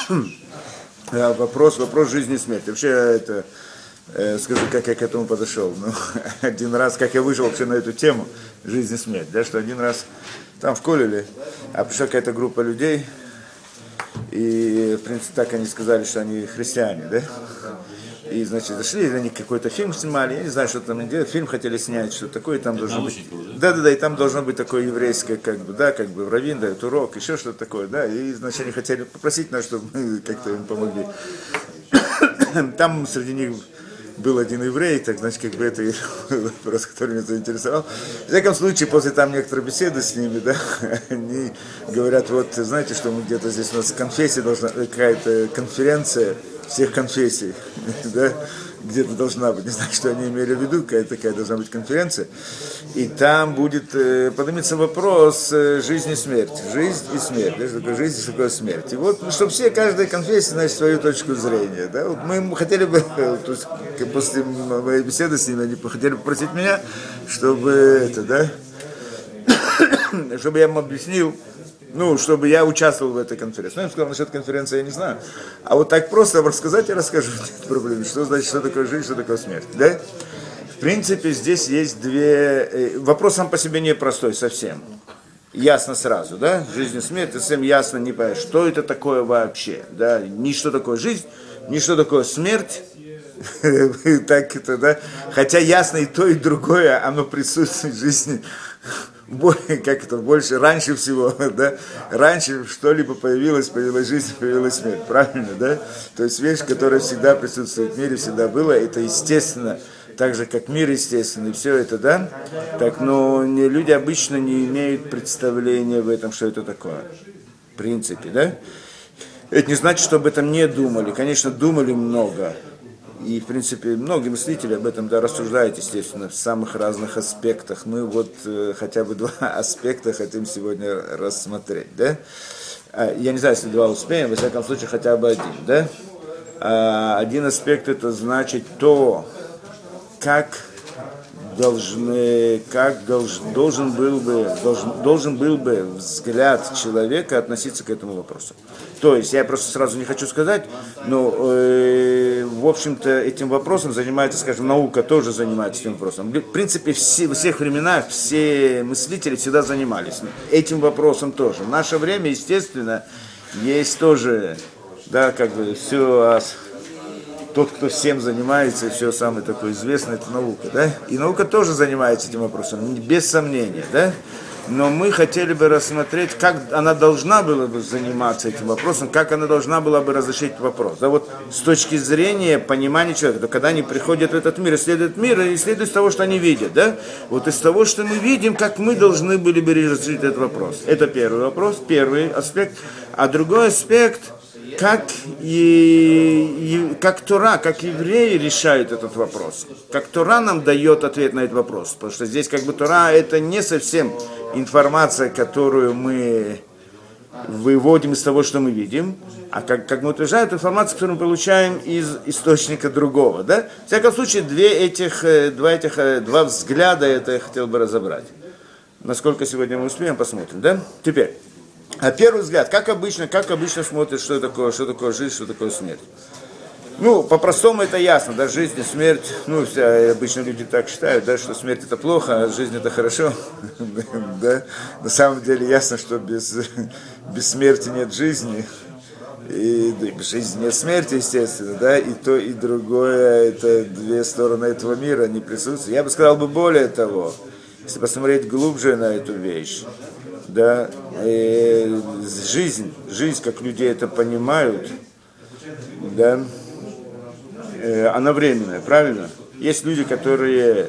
Вопрос жизни и смерти. Вообще, скажу, как я к этому подошел. Ну, один раз, как я вышел вообще на эту тему, жизнь и смерть, да, что один раз там в школе пришла какая-то группа людей, и, в принципе, так они сказали, что они христиане, да. И, значит, зашли, они какой-то фильм снимали, я не знаю, что там они делают, фильм хотели снять, что такое, там должно быть... Да, и там должно быть такое еврейское, как бы раввин дает урок, еще что-то такое, да, и, значит, они хотели попросить нас, чтобы мы как-то им помогли. Там среди них был один еврей, так, значит, как бы это вопрос, который меня заинтересовал. В всяком случае, после там некоторой беседы с ними, да, они говорят, вот, знаете, что мы где-то здесь у нас конфессия должна, какая-то конференция всех конфессий, да, где-то должна быть, не знаю, что они имели в виду, какая-то такая должна быть конференция, и там будет поднимется вопрос жизни и смерти, жизнь и смерть, да, что такое жизнь и что такое смерть. И вот, чтобы все, каждая конфессия, значит, свою точку зрения, да, вот мы хотели бы, то есть, после моей беседы с ними, они хотели попросить меня, чтобы чтобы я им объяснил, чтобы я участвовал в этой конференции. Я им сказал, насчет конференции я не знаю. А вот так просто рассказать я расскажу, нет проблем. Что значит, что такое жизнь, что такое смерть. Да? В принципе, здесь есть вопрос сам по себе непростой совсем. Ясно сразу, да? Жизнь и смерть, совсем ясно, не понятно, что это такое вообще. Да? Ни что такое жизнь, ни что такое смерть. Так это, да? Хотя ясно и то, и другое, оно присутствует в жизни. Больше, раньше всего, да, раньше что-либо появилась жизнь, появилась смерть, правильно, да, то есть вещь, которая всегда присутствует в мире, всегда была, это естественно, так же, как мир естественный, все это, да, так, но люди обычно не имеют представления в этом, что это такое, в принципе, да, это не значит, что об этом не думали, конечно, думали много. И, в принципе, многие мыслители об этом рассуждают, естественно, в самых разных аспектах. Мы вот хотя бы два аспекта хотим сегодня рассмотреть, да? Я не знаю, если два успеем, во всяком случае, хотя бы один, да? Один аспект это значит то, как должен был бы взгляд человека относиться к этому вопросу. То есть, я просто сразу не хочу сказать, но, в общем-то, этим вопросом занимается, скажем, наука тоже занимается этим вопросом. В принципе, во всех временах все мыслители всегда занимались этим вопросом тоже. В наше время, естественно, есть тоже, да, как бы все... Тот, кто всем занимается, и все самое такое известное, это наука, да? И наука тоже занимается этим вопросом, без сомнения, да? Но мы хотели бы рассмотреть, как она должна была бы заниматься этим вопросом, как она должна была бы разрешить вопрос. Да, вот с точки зрения понимания человека, то когда они приходят в этот мир, исследуют мир, и исследуют из того, что они видят, да? Вот из того, что мы видим, как мы должны были бы разрешить этот вопрос. Это первый вопрос, первый аспект. А другой аспект, как Тора, как евреи решают этот вопрос. Как Тора нам дает ответ на этот вопрос. Потому что здесь как бы Тора это не совсем информация, которую мы выводим из того, что мы видим, а как мы утверждаем, это информация, которую мы получаем из источника другого. Да? В всяком случае, два взгляда это я хотел бы разобрать. Насколько сегодня мы успеем, посмотрим. Да? Теперь. А первый взгляд, как обычно смотрят, что такое жизнь, что такое смерть. По-простому это ясно, да, жизнь и смерть, обычно люди так считают, да, что смерть это плохо, а жизнь это хорошо, да, на самом деле ясно, что без смерти нет жизни, и без жизни нет смерти, естественно, да, и то, и другое, это две стороны этого мира, не присутствуют. Я бы сказал более того, если посмотреть глубже на эту вещь, да, жизнь, как люди это понимают, да, она временная, правильно? Есть люди, которые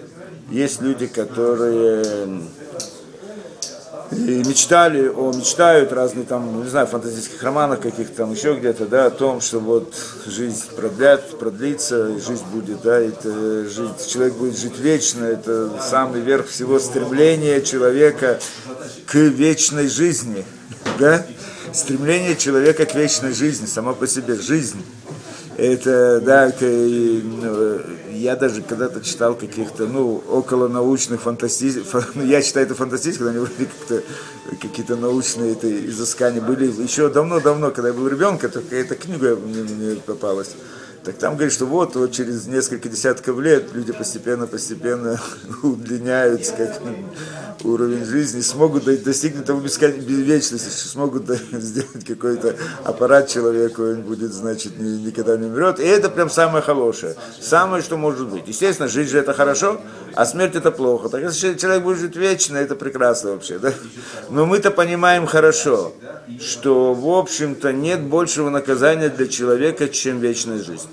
мечтают разные там, не знаю, фантастических романах каких-то там, еще где-то, да, о том, что вот жизнь продлится, жизнь будет, да, человек будет жить вечно, это самый верх всего стремления человека к вечной жизни, да, стремление человека к вечной жизни, само по себе жизнь. Это, да, я даже когда-то читал каких-то, около научных я считаю это фантастическим, они вроде как-то какие-то научные изыскания были еще давно-давно, когда я был ребенком, только эта книга мне попалась. Так там говорит, что вот через несколько десятков лет люди постепенно удлиняются, как уровень жизни, смогут достигнуть того вечности, что смогут сделать какой-то аппарат человеку, он будет, значит, никогда не умрет. И это прям самое хорошее, самое, что может быть. Естественно, жизнь же это хорошо, а смерть это плохо. Так если человек будет жить вечно, это прекрасно вообще, да? Но мы-то понимаем хорошо, что, в общем-то, нет большего наказания для человека, чем вечная жизнь.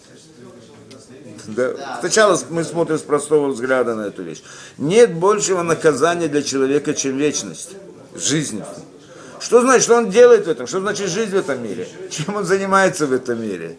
Да. Сначала мы смотрим с простого взгляда на эту вещь. Нет большего наказания для человека, чем вечность, жизнь. Что значит, что он делает в этом? Что значит жизнь в этом мире? Чем он занимается в этом мире?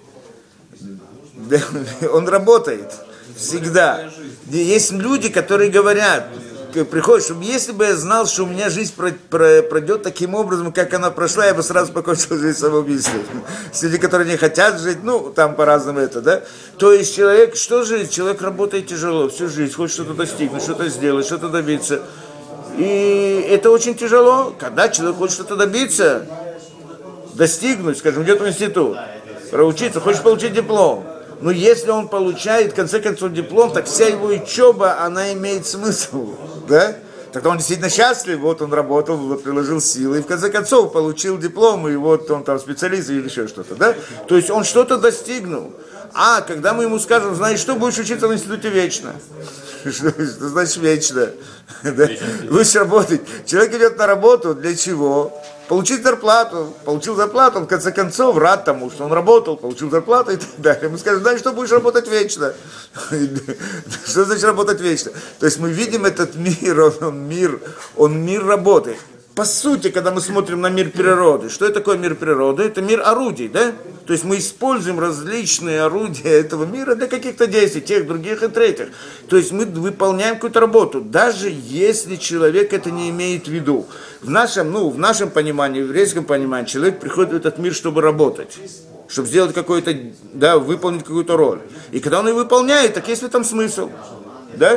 Он работает всегда. Есть люди, которые говорят, приходит, чтобы если бы я знал, что у меня жизнь пройдет таким образом, как она прошла, я бы сразу покончил жизнь самоубийством. Люди, которые не хотят жить, там по-разному это, да? То есть человек, что жить? Человек работает тяжело всю жизнь, хочет что-то достигнуть, что-то сделать, что-то добиться. И это очень тяжело, когда человек хочет что-то добиться, достигнуть, скажем, идет в институт, проучиться, хочет получить диплом. Но если он получает, в конце концов, диплом, так вся его учеба, она имеет смысл, да? Тогда он действительно счастлив, вот он работал, вот приложил силы, и в конце концов получил диплом, и вот он там специалист или еще что-то, да? То есть он что-то достигнул. А когда мы ему скажем, знаешь что, будешь учиться в институте вечно. Что значит вечно? Да? Будешь работать. Человек идет на работу для чего? Получить зарплату. Получил зарплату, он в конце концов рад тому, что он работал, получил зарплату и так далее. Мы скажем, знаешь что, будешь работать вечно. Что значит работать вечно? То есть мы видим этот мир, он мир работы. По сути, когда мы смотрим на мир природы, что это такое мир природы? Это мир орудий, да? То есть мы используем различные орудия этого мира для каких-то действий, тех, других и третьих. То есть мы выполняем какую-то работу, даже если человек это не имеет в виду. В нашем понимании, в еврейском понимании, человек приходит в этот мир, чтобы работать, чтобы сделать какой-то, выполнить какую-то роль. И когда он ее выполняет, так есть в этом смысл, да?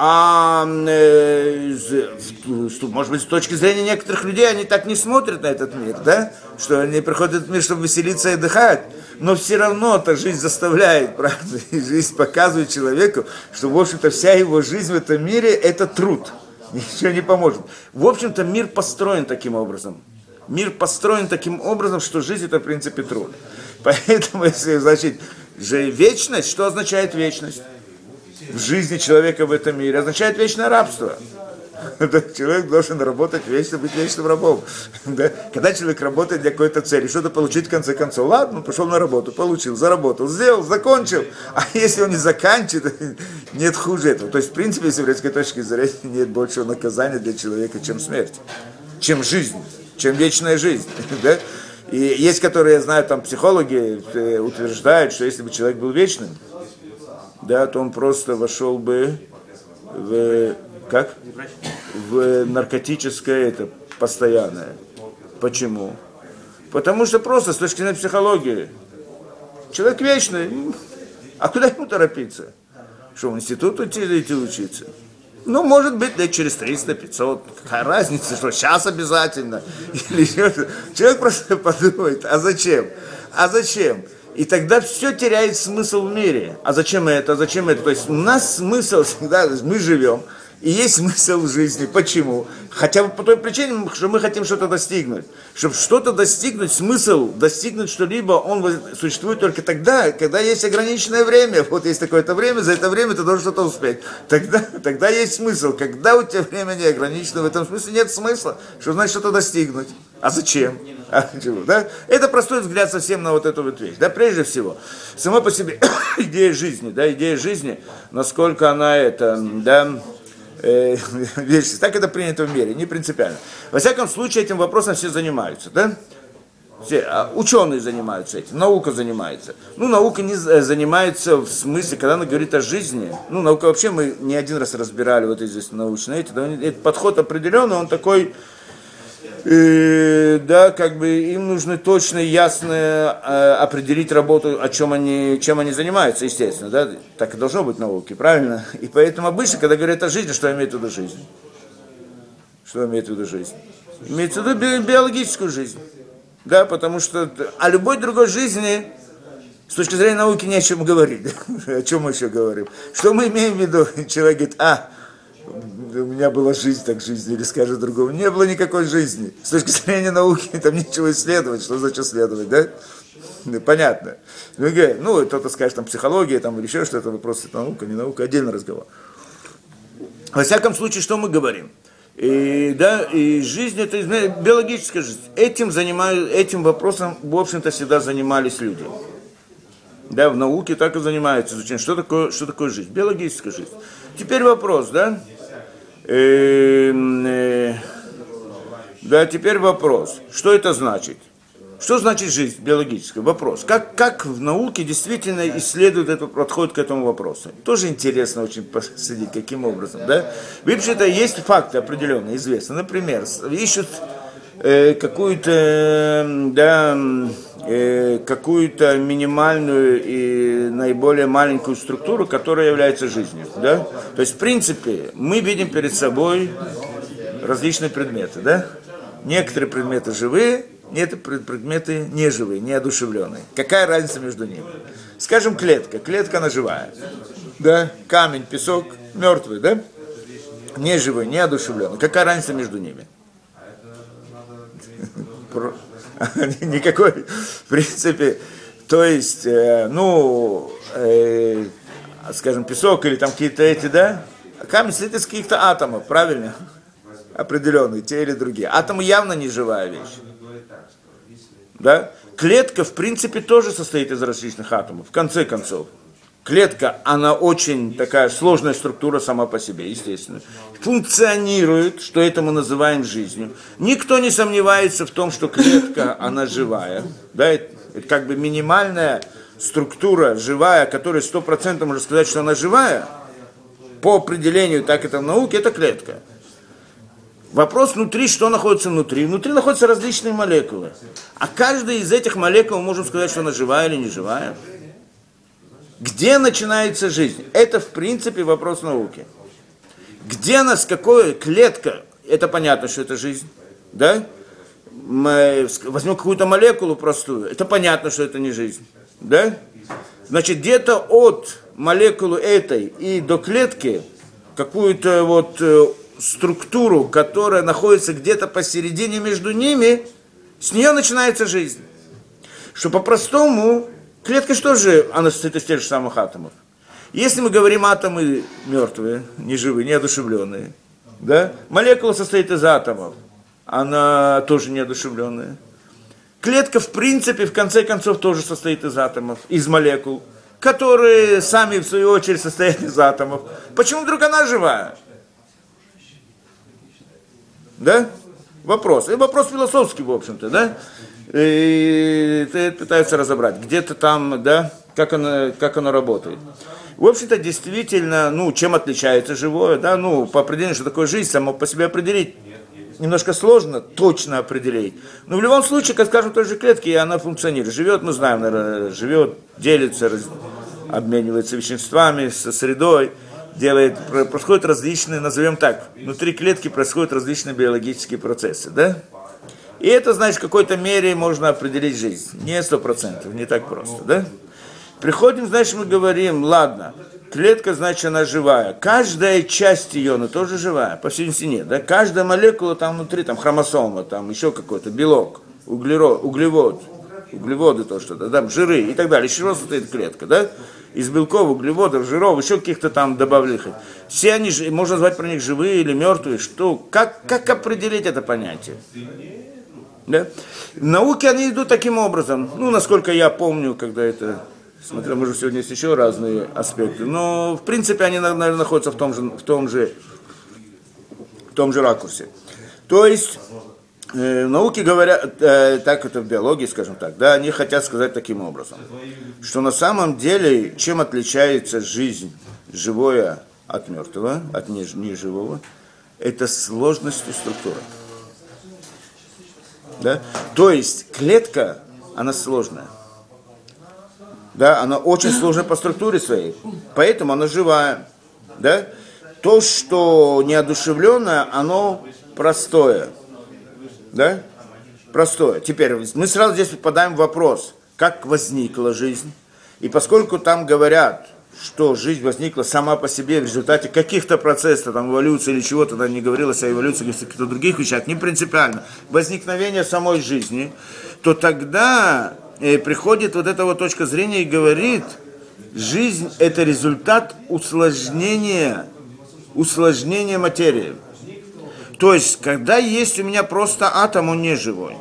Может быть, с точки зрения некоторых людей, они так не смотрят на этот мир, да? Что они приходят в этот мир, чтобы веселиться и отдыхать. Но все равно эта жизнь заставляет, правда? И жизнь показывает человеку, что, в общем-то, вся его жизнь в этом мире – это труд. Ничего не поможет. В общем-то, мир построен таким образом. Мир построен таким образом, что жизнь – это, в принципе, труд. Поэтому, если, значит, же вечность, что означает вечность? В жизни человека в этом мире означает вечное рабство. Человек должен работать вечно, быть вечным рабом. Когда человек работает для какой-то цели, что-то получить в конце концов, ладно, пошел на работу, получил, заработал, сделал, закончил. А если он не заканчивает, нет хуже этого. То есть, в принципе, с еврейской точки зрения, нет большего наказания для человека, чем смерть, чем жизнь, чем вечная жизнь. И есть, которые, я знаю, там психологи утверждают, что если бы человек был вечным, то он просто вошел бы в наркотическое постоянное. Почему? Потому что просто с точки зрения психологии человек вечный, а куда ему торопиться? Что, в институт идти учиться? Может быть, лет через 300-500, какая разница, что сейчас обязательно. Человек просто подумает, а зачем? И тогда все теряет смысл в мире. А зачем это? То есть у нас смысл всегда, мы живем, и есть смысл в жизни. Почему? Хотя бы по той причине, что мы хотим что-то достигнуть. Чтобы что-то достигнуть, смысл достигнуть что-либо, он существует только тогда, когда есть ограниченное время. Вот есть такое-то время, за это время ты должен что-то успеть. Тогда есть смысл. Когда у тебя время не ограничено, в этом смысле нет смысла. Что значит что-то достигнуть? А зачем? Да? Это простой взгляд совсем на вот эту вот вещь. Да? Прежде всего, сама по себе идея жизни, насколько она вещь, так это принято в мире, не принципиально. Во всяком случае, этим вопросом все занимаются, да? Все, ученые занимаются этим, наука занимается. Наука не занимается в смысле, когда она говорит о жизни. Наука вообще, мы не один раз разбирали вот здесь научные, этот подход определенный, он такой Да, как бы им нужно точно, ясно определить работу, чем они занимаются, естественно, да, так и должно быть в науке, правильно? И поэтому обычно, когда говорят о жизни, что имеет в виду жизнь? Что имеет в виду жизнь? Имеется в виду биологическую жизнь, да, потому что о любой другой жизни, с точки зрения науки, не о чем говорить, да? О чем мы еще говорим? Что мы имеем в виду? Человек говорит, у меня была жизнь, так жизнь, или скажет другому, не было никакой жизни. С точки зрения науки там нечего исследовать, что значит исследовать, да? Понятно. Ну, кто-то скажет, там, психология, там, или еще что-то, вопрос, это наука, не наука, отдельный разговор. Во всяком случае, что мы говорим? И жизнь, это биологическая жизнь. Этим вопросом, в общем-то, всегда занимались люди. Да, в науке так и занимаются изучением, что такое жизнь, биологическая жизнь. Теперь вопрос, да? Да, теперь вопрос. Что это значит? Что значит жизнь биологическая? Вопрос. Как в науке действительно исследуют подходят к этому вопросу? Тоже интересно очень посмотреть, каким образом, да? Вообще-то есть факты определенные, известны. Например, ищут какую-то минимальную и наиболее маленькую структуру, которая является жизнью, да? То есть, в принципе, мы видим перед собой различные предметы, да? Некоторые предметы живые, некоторые предметы неживые, неодушевленные. Какая разница между ними? Скажем, клетка. Клетка, она живая, да? Камень, песок, мертвый, да? Неживый, неодушевленный. Какая разница между ними? Никакой, в принципе, то есть, скажем, песок или там какие-то эти, да, камень состоит из каких-то атомов, правильно? Определенные, те или другие. Атомы явно не живая вещь. Да? Клетка, в принципе, тоже состоит из различных атомов, в конце концов. Клетка, она очень такая сложная структура сама по себе, естественно. Функционирует, что это мы называем жизнью. Никто не сомневается в том, что клетка, она живая. Да? Это как бы минимальная структура живая, которая 100% можно сказать, что она живая. По определению, так это в науке, это клетка. Вопрос внутри, что находится внутри? Внутри находятся различные молекулы. А каждая из этих молекул, мы можем сказать, что она живая или не живая. Где начинается жизнь? Это, в принципе, вопрос науки. Где нас, какая клетка? Это понятно, что это жизнь. Да? Мы возьмем какую-то молекулу простую. Это понятно, что это не жизнь. Да? Значит, где-то от молекулы этой и до клетки какую-то вот структуру, которая находится где-то посередине между ними, с нее начинается жизнь. Что по-простому... Клетка что же, она состоит из тех же самых атомов. Если мы говорим атомы мертвые, неживые, неодушевленные, да? Молекула состоит из атомов, она тоже неодушевленная. Клетка, в принципе, в конце концов, тоже состоит из атомов, из молекул, которые сами, в свою очередь, состоят из атомов. Почему вдруг она живая? Да? Вопрос. И вопрос философский, в общем-то, да? И пытаются разобрать, где-то там, да, как оно работает. В общем-то, действительно, чем отличается живое, да, по определению, что такое жизнь, само по себе определить немножко сложно, точно определить. Но в любом случае, как скажем, в той же клетке, она функционирует. Живет, мы знаем, наверное, живет, делится, обменивается веществами со средой, происходят различные, назовем так, внутри клетки происходят различные биологические процессы, да? И это, значит, в какой-то мере можно определить жизнь. Не 100%, не так просто, да? Приходим, значит, мы говорим, ладно, клетка, значит, она живая. Каждая часть ее, она тоже живая, по всей видимости нет, да? Каждая молекула там внутри, там хромосома, там еще какой-то белок, углеводы то что-то, да, жиры и так далее. Из чего состоит клетка, да? Из белков, углеводов, жиров, еще каких-то там добавленных. Все они, можно назвать про них живые или мертвые. Что? Как определить это понятие? Да? В науке они идут таким образом. Насколько я помню, когда это... Смотрю, может, сегодня есть еще разные аспекты. Но, в принципе, они, наверное, находятся в том же ракурсе. То есть, в науке говорят, так это в биологии, скажем так, да, они хотят сказать таким образом, что на самом деле, чем отличается жизнь живое от мертвого, от неживого, это сложностью структуры. Да? То есть клетка, она сложная. Да? Она очень сложная по структуре своей. Поэтому она живая. Да? То, что неодушевленное, оно простое. Да? Простое. Теперь мы сразу здесь попадаем в вопрос, как возникла жизнь. И поскольку там говорят, что жизнь возникла сама по себе в результате каких-то процессов, там, эволюции или чего-то, тогда не говорилось о эволюции, или каких-то других вещах, не принципиально, возникновение самой жизни, то тогда приходит вот эта вот точка зрения и говорит, жизнь – это результат усложнения материи. То есть, когда есть у меня просто атом, он не живой.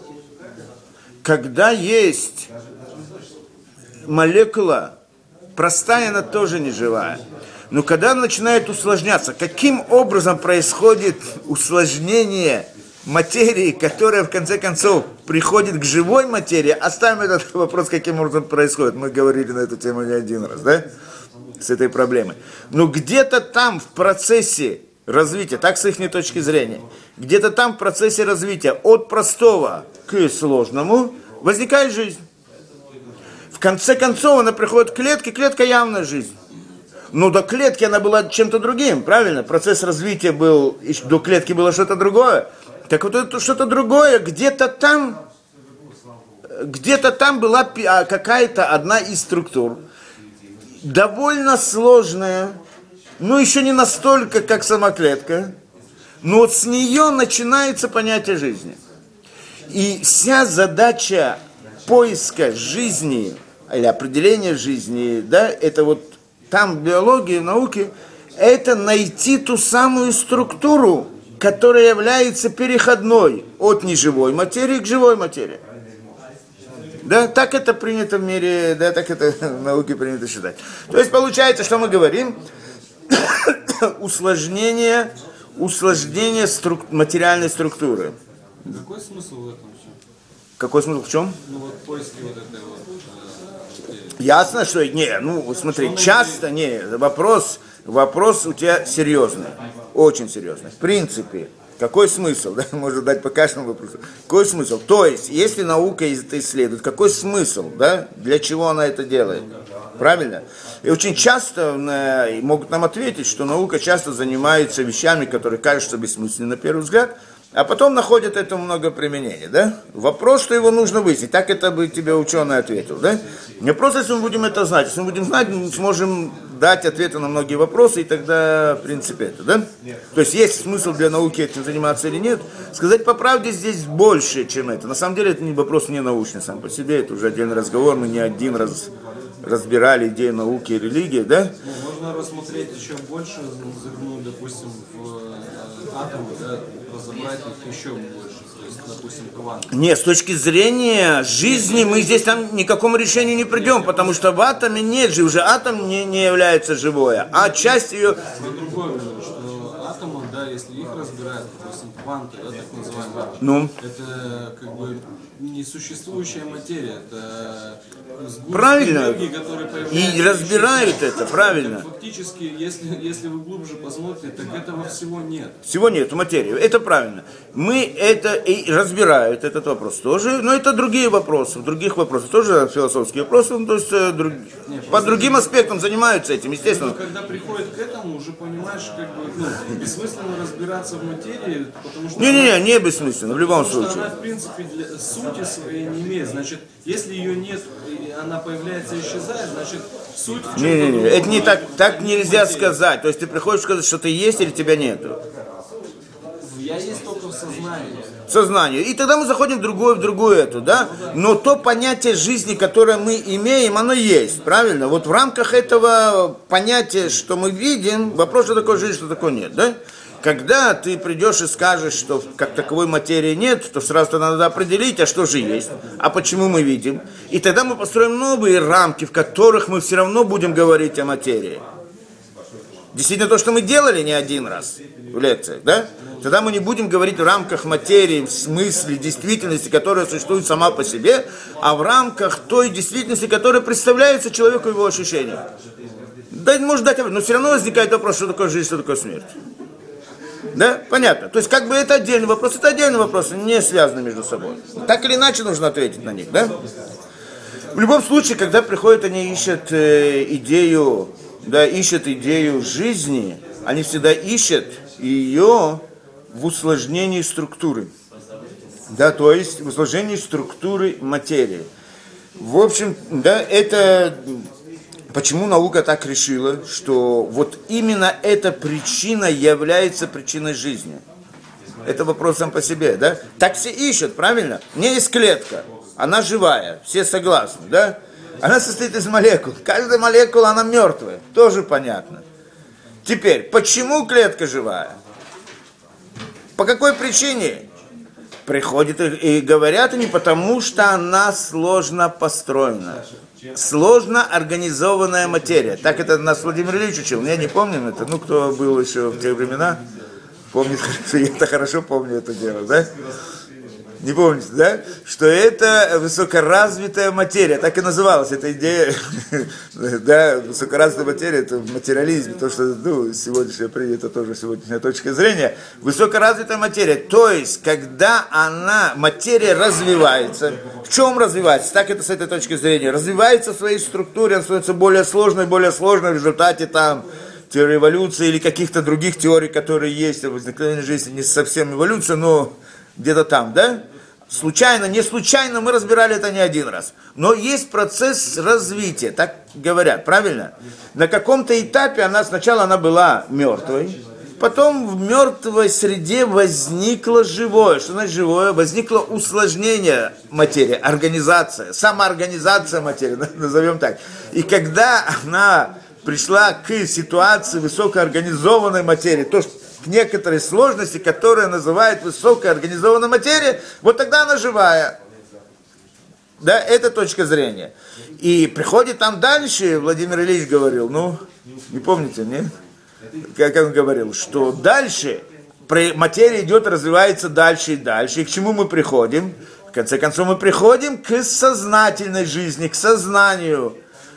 Когда есть молекула, простая, она тоже не живая. Но когда она начинает усложняться, каким образом происходит усложнение материи, которая в конце концов приходит к живой материи? Оставим этот вопрос, каким образом происходит. Мы говорили на эту тему не один раз, да? С этой проблемой. Но где-то там в процессе развития, так с их точки зрения, где-то там в процессе развития от простого к сложному возникает жизнь. В конце концов она приходит к клетке, клетка явная жизнь. Но до клетки она была чем-то другим, правильно? Процесс развития был, до клетки было что-то другое. Так вот это что-то другое, где-то там была какая-то одна из структур, довольно сложная, но еще не настолько, как сама клетка, но вот с нее начинается понятие жизни. И вся задача поиска жизни, или определения жизни, да, это вот там в биологии, в науке, это найти ту самую структуру, которая является переходной от неживой материи к живой материи. Да, так это принято в мире, да, так это в науке принято считать. То есть получается, что мы говорим, усложнение материальной структуры. Какой смысл в этом все? Какой смысл в чем? Ну вот поиски вот этой вот. Ясно, что смотри, часто вопрос у тебя серьезный, очень серьезный. В принципе, какой смысл? Да, можно дать по каждому вопросу. Какой смысл? То есть, если наука это исследует, какой смысл, да? Для чего она это делает? Правильно? И очень часто могут нам ответить, что наука часто занимается вещами, которые кажутся бессмысленными на первый взгляд, а потом находят этому много применения, да? Вопрос, что его нужно выяснить. Так это бы тебе ученый ответил, да? Не просто, если мы будем это знать. Если мы будем знать, мы сможем дать ответы на многие вопросы, и тогда, в принципе, это, да? То есть, есть смысл для науки этим заниматься или нет? Сказать по правде здесь больше, чем это. На самом деле, это вопрос не научный сам по себе, это уже отдельный разговор, мы не один раз разбирали идею науки и религии, да? Можно рассмотреть еще больше, загнуть, допустим, в атомы, да, разобрать их еще больше, то есть, допустим, кванты. Нет, с точки зрения жизни мы здесь там никакому решению не придем, потому что в атоме нет же, уже атом не является живое, а часть ее... По-другому, что атомы, да, если их разбирают, допустим, кванты, да, так называемые, это как бы несуществующая материя, это правильно, энергии, которые и разбирают это, правильно. Так, фактически, если вы глубже посмотрите, так этого всего нет. Всего нет в материи, это правильно. Мы это и разбирают, этот вопрос тоже, но это другие вопросы, в других вопросах тоже философские вопросы, то есть по другим аспектам занимаются этим, естественно. Но когда приходит к этому, уже понимаешь, как бы, бессмысленно разбираться в материи, потому что... Не бессмысленно, в любом потому случае. что она, в принципе, сути своей не имеет, значит, если ее нет, и она появляется и исчезает, значит, суть в чем-то Это не так нельзя сказать, то есть ты приходишь сказать, что ты есть или тебя нету. Я есть только в сознании. Сознанию. И тогда мы заходим в другую эту, да? Но то понятие жизни, которое мы имеем, оно есть, правильно? Вот в рамках этого понятия, что мы видим, вопрос, что такое жизнь, что такое нет, да? Когда ты придешь и скажешь, что как таковой материи нет, то сразу надо определить, а что же есть, а почему мы видим. И тогда мы построим новые рамки, в которых мы все равно будем говорить о материи. Действительно, то, что мы делали не один раз в лекциях, да? Тогда мы не будем говорить в рамках материи, в смысле действительности, которая существует сама по себе, а в рамках той действительности, которая представляется человеку его ощущениям. Да, может дать, но все равно возникает вопрос, что такое жизнь, что такое смерть. Да, понятно. То есть как бы это отдельный вопрос, не связаны между собой. Так или иначе нужно ответить на них, да? В любом случае, когда приходят, они ищут идею жизни, они всегда ищут ее в усложнении структуры. Да, то есть в усложнении структуры материи. В общем, да, это почему наука так решила, что вот именно эта причина является причиной жизни. Это вопрос сам по себе, да? Так все ищут, правильно? У меня есть клетка, она живая, все согласны, да? Она состоит из молекул. Каждая молекула, она мертвая, тоже понятно. Теперь, почему клетка живая? По какой причине? Приходят и говорят они, потому что она сложно построена. Сложно организованная материя. Так это нас Владимир Ильич учил. Я не помню это. Ну, кто был еще в те времена, помнит хорошо. Я это хорошо помню это дело, да? Не помните, да? Что это высокоразвитая материя. Так и называлась эта идея. Да, высокоразвитая материя, это материализм. То, что, ну, сегодняшняя принята тоже сегодняшняя точка зрения. Высокоразвитая материя. То есть, когда материя развивается. В чем развивается? Так это с этой точки зрения. Развивается в своей структуре, она становится более сложной в результате там теории эволюции или каких-то других теорий, которые есть в возникновении жизни. Не совсем эволюция, но где-то там, да? Случайно, не случайно, мы разбирали это не один раз. Но есть процесс развития, так говорят, правильно? На каком-то этапе сначала она была мертвой, потом в мертвой среде возникло живое. Что значит живое? Возникло усложнение материи, организация, самоорганизация материи, назовем так. И когда она пришла к ситуации высокоорганизованной материи, то, что к некоторой сложности, которая называют высокая организованная материя, вот тогда она живая. Да, это точка зрения. И приходит там дальше, Владимир Ильич говорил, не помните, нет? Как он говорил, что дальше материя идет, развивается дальше и дальше. И к чему мы приходим? В конце концов, мы приходим к сознательной жизни, к сознанию,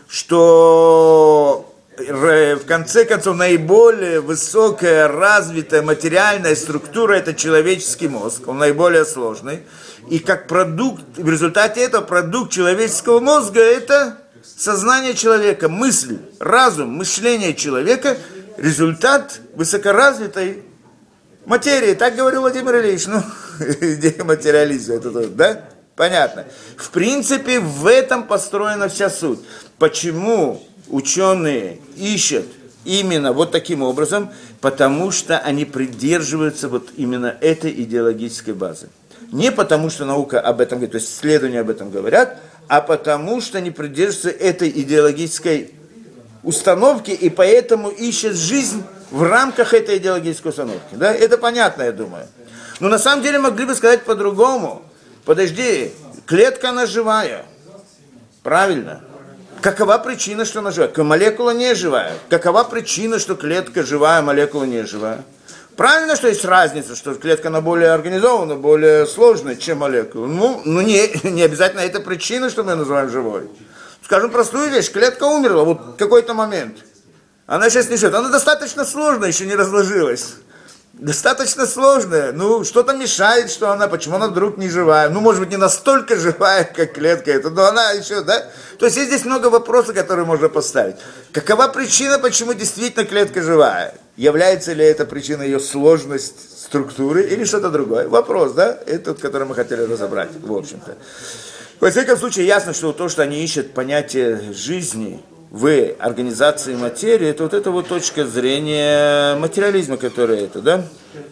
что в конце концов, наиболее высокая, развитая материальная структура – это человеческий мозг, он наиболее сложный. И как продукт, в результате этого продукт человеческого мозга – это сознание человека, мысль, разум, мышление человека – результат высокоразвитой материи. Так говорил Владимир Ильич, идея материализма, да? Понятно. В принципе, в этом построена вся суть. Почему ученые ищут именно вот таким образом, потому что они придерживаются вот именно этой идеологической базы. Не потому, что наука об этом говорит, то есть исследования об этом говорят, а потому, что они придерживаются этой идеологической установки и поэтому ищут жизнь в рамках этой идеологической установки. Да? Это понятно, я думаю. Но на самом деле могли бы сказать по-другому. Подожди, клетка она живая. Правильно. Какова причина, что она живая? Молекула не живая. Какова причина, что клетка живая, молекула не живая? Правильно, что есть разница, что клетка она более организована, более сложная, чем молекула. Не обязательно это причина, что мы называем живой. Скажем простую вещь, клетка умерла, вот в какой-то момент. Она сейчас не живет. Она достаточно сложная, еще не разложилась. Достаточно сложная. Что-то мешает, почему она вдруг не живая. Может быть, не настолько живая, как клетка эта, но она еще, да? То есть здесь много вопросов, которые можно поставить. Какова причина, почему действительно клетка живая? Является ли эта причина ее сложность структуры или что-то другое? Вопрос, да? Это тот, который мы хотели разобрать, в общем-то. Во всяком случае, ясно, что то, что они ищут понятие жизни в организации материи, это вот эта вот точка зрения материализма, которая это, да?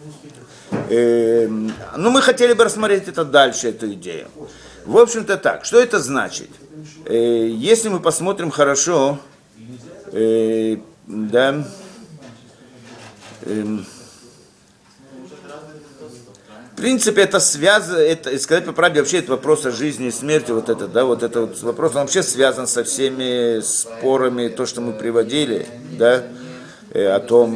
Мы хотели бы рассмотреть это дальше, эту идею. В общем-то так, что это значит? Если мы посмотрим хорошо, да, в принципе, это связано, сказать по правде, вообще это вопрос о жизни и смерти, вот этот вопрос, он вообще связан со всеми спорами, то, что мы приводили, да, о том,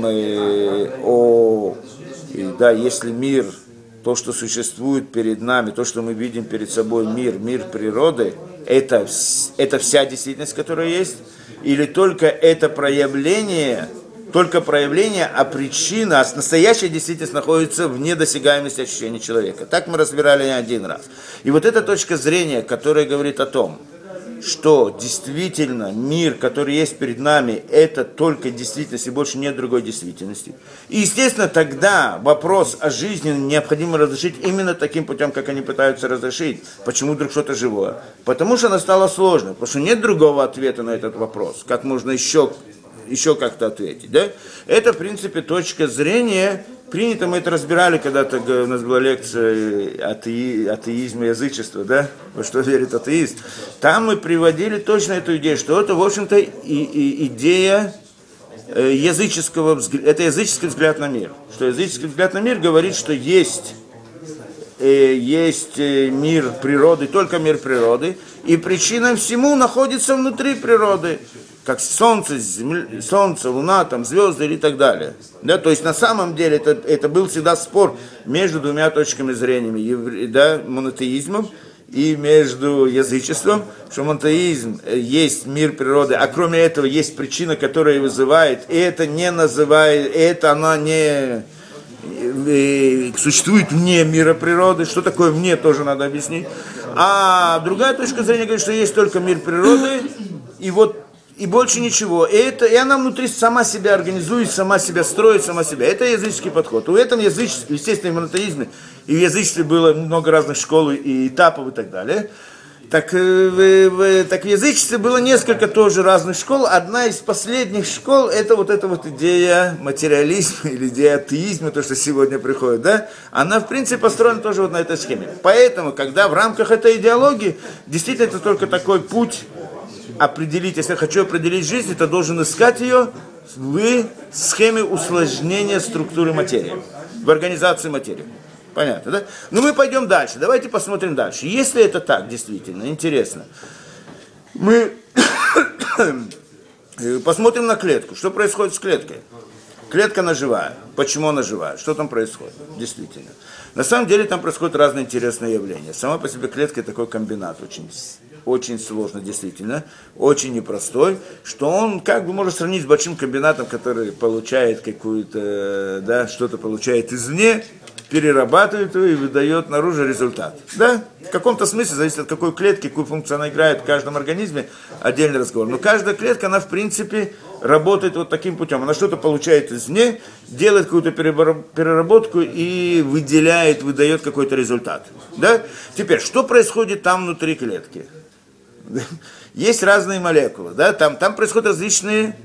если мир, то, что существует перед нами, то, что мы видим перед собой, мир природы, это вся действительность, которая есть, или только это проявление только проявление, а причина, а настоящая действительность находится в недосягаемости ощущений человека. Так мы разбирали не один раз. И вот эта точка зрения, которая говорит о том, что действительно мир, который есть перед нами, это только действительность и больше нет другой действительности. И, естественно, тогда вопрос о жизни необходимо разрешить именно таким путем, как они пытаются разрешить. Почему вдруг что-то живое? Потому что оно стало сложным, потому что нет другого ответа на этот вопрос, как можно еще как-то ответить. Да? Это, в принципе, точка зрения. Принято, мы это разбирали, когда-то у нас была лекция атеизм и язычество, да, во что верит атеист. Там мы приводили точно эту идею, что это, в общем-то, идея языческого взгляда, это языческий взгляд на мир. Что языческий взгляд на мир говорит, что есть мир природы, только мир природы, и причина всему находится внутри природы. Как солнце, Луна, там, звезды и так далее. Да, то есть на самом деле это был всегда спор между двумя точками зрения, да, монотеизмом и между язычеством, что монотеизм есть мир природы, а кроме этого есть причина, которая вызывает, и это не называет, это она не существует вне мира природы. Что такое вне, тоже надо объяснить. А другая точка зрения говорит, что есть только мир природы, и больше ничего. И она внутри сама себя организует, сама себя строит, сама себя. Это языческий подход. В этом естественно, в монотеизме и в язычестве было много разных школ и этапов и так далее. Так в язычестве было несколько тоже разных школ. Одна из последних школ это вот эта вот идея материализма или идея атеизма, то, что сегодня приходит, да? Она, в принципе, построена тоже вот на этой схеме. Поэтому, когда в рамках этой идеологии, действительно, это только такой путь определить, если я хочу определить жизнь, то должен искать ее в схеме усложнения структуры материи, в организации материи. Понятно, да? Ну, мы пойдем дальше. Давайте посмотрим дальше. Если это так, действительно, интересно, мы посмотрим на клетку. Что происходит с клеткой? Клетка она живая. Почему она живая? Что там происходит? Действительно. На самом деле там происходят разные интересные явления. Сама по себе клетка такой комбинат очень сложно, действительно, очень непростой, что он как бы можно сравнить с большим комбинатом, который получает какую-то, да, что-то получает извне, перерабатывает его и выдает наружу результат. Да? В каком-то смысле, зависит от какой клетки, какую функцию она играет в каждом организме, отдельный разговор. Но каждая клетка, она в принципе работает вот таким путем. Она что-то получает извне, делает какую-то переработку и выделяет, выдает какой-то результат. Да? Теперь, что происходит там внутри клетки? Есть разные молекулы, да? Там происходят различные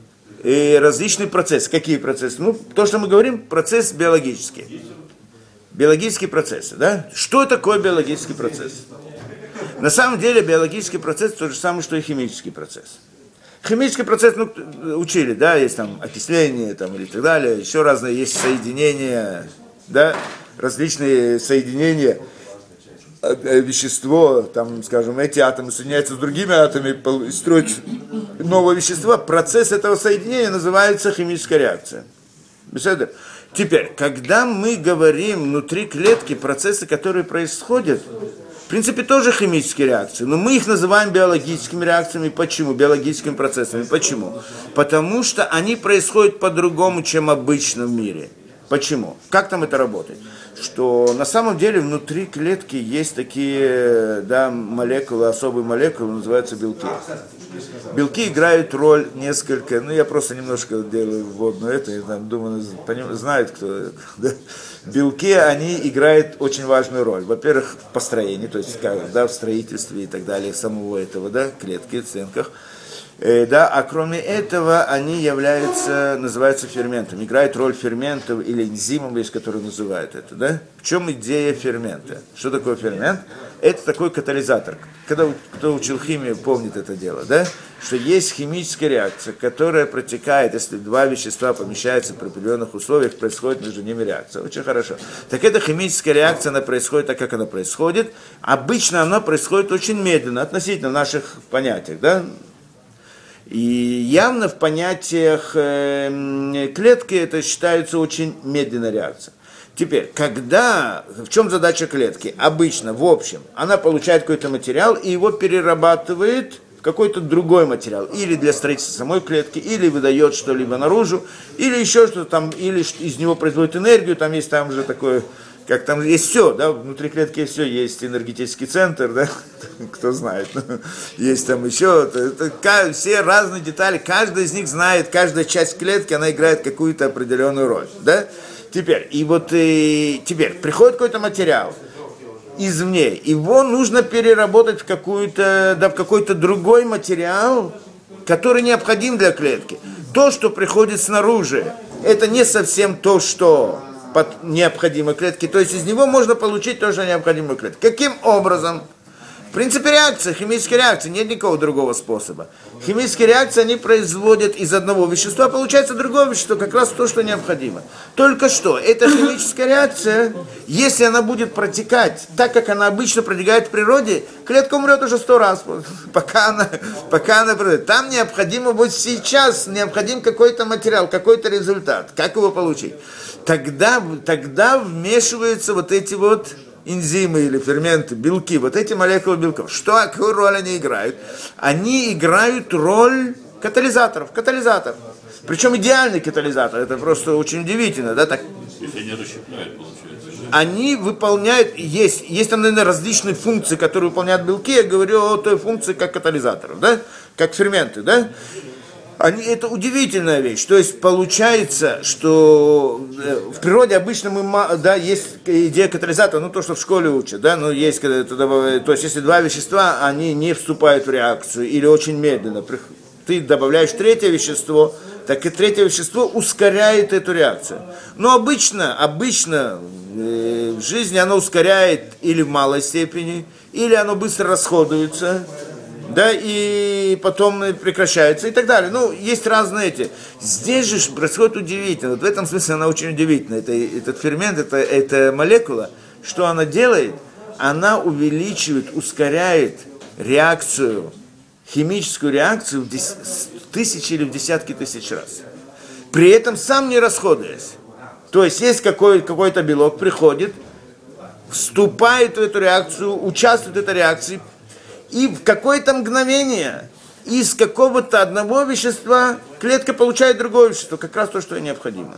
процессы. Какие процессы? Ну, то, что мы говорим, процесс биологический. Биологические процессы, да? Что такое биологический процесс? На самом деле биологический процесс то же самое, что и химический процесс. Химический процесс, ну, учили, да, есть там окисление там, или так далее, еще разные есть соединения, да, различные соединения, вещество, там, скажем, эти атомы соединяются с другими атомами, строят новое вещество, процесс этого соединения называется химическая реакция. Беседа? Теперь, когда мы говорим внутри клетки процессы, которые происходят, в принципе, тоже химические реакции, но мы их называем биологическими реакциями. Почему? Биологическими процессами. Почему? Потому что они происходят по-другому, чем обычно в мире. Почему? Как там это работает? Что на самом деле внутри клетки есть такие, да, молекулы, особые молекулы, называются белки. Белки играют роль несколько, ну я просто немножко делаю вводную это, я думаю, знают кто. Да? Белки, они играют очень важную роль. Во-первых, в построении, то есть да, в строительстве и так далее, самого этого, да, клетки, в стенках. Да, а кроме этого, они называются ферментами, играют роль ферментов или энзимов, есть, которые называют это, да? В чем идея фермента? Что такое фермент? Это такой катализатор. Кто учил химию, помнит это дело, да? Что есть химическая реакция, которая протекает, если два вещества помещаются при определенных условиях, происходит между ними реакция. Очень хорошо. Так эта химическая реакция, она происходит так, как она происходит. Обычно она происходит очень медленно, относительно наших понятий, да? И явно в понятиях клетки это считается очень медленная реакция. Теперь, в чем задача клетки? Обычно, в общем, она получает какой-то материал и его перерабатывает в какой-то другой материал, или для строительства самой клетки, или выдает что-либо наружу, или еще что-то там, или из него производит энергию, там есть там же такое, как там есть все, да, внутри клетки все, есть энергетический центр, да, кто знает, есть там еще, все разные детали, каждая из них знает, каждая часть клетки, она играет какую-то определенную роль, да. Теперь, теперь приходит какой-то материал извне, его нужно переработать в какой-то другой материал, который необходим для клетки. То, что приходит снаружи, это не совсем то, что необходимо клетке, то есть из него можно получить то, что необходимо клетке. Каким образом? В принципе, реакция, химическая реакция, нет никакого другого способа. Химические реакции, они производят из одного вещества, получается другое вещество, как раз то, что необходимо. Только что, эта химическая реакция, если она будет протекать так, как она обычно протекает в природе, клетка умрет уже 100 раз, пока она протекает. Там необходимо будет сейчас, необходим какой-то материал, какой-то результат. Как его получить? Тогда вмешиваются вот эти вот энзимы или ферменты, белки, вот эти молекулы белков. Какую роль они играют? Они играют роль катализаторов. Причем идеальный катализатор. Это просто очень удивительно, да? Так. Если они расщепляют, получается. Они выполняют, есть там, наверное, различные функции, которые выполняют белки. Я говорю о той функции, как катализаторов, да? Как ферменты, да? Это удивительная вещь. То есть получается, что в природе обычно есть идея катализатора, то, что в школе учат, да, но есть, то есть если два вещества, они не вступают в реакцию или очень медленно. Ты добавляешь третье вещество, так и третье вещество ускоряет эту реакцию. Но обычно в жизни оно ускоряет или в малой степени, или оно быстро расходуется, да, и потом прекращается и так далее. Есть разные эти. Здесь же происходит удивительно. Вот в этом смысле она очень удивительна. Этот фермент, эта молекула, что она делает? Она увеличивает, ускоряет реакцию, химическую реакцию в тысячи или в десятки тысяч раз. При этом сам не расходуясь. То есть какой-то белок приходит, вступает в эту реакцию, участвует в этой реакции, и в какое-то мгновение из какого-то одного вещества клетка получает другое вещество, как раз то, что ей необходимо.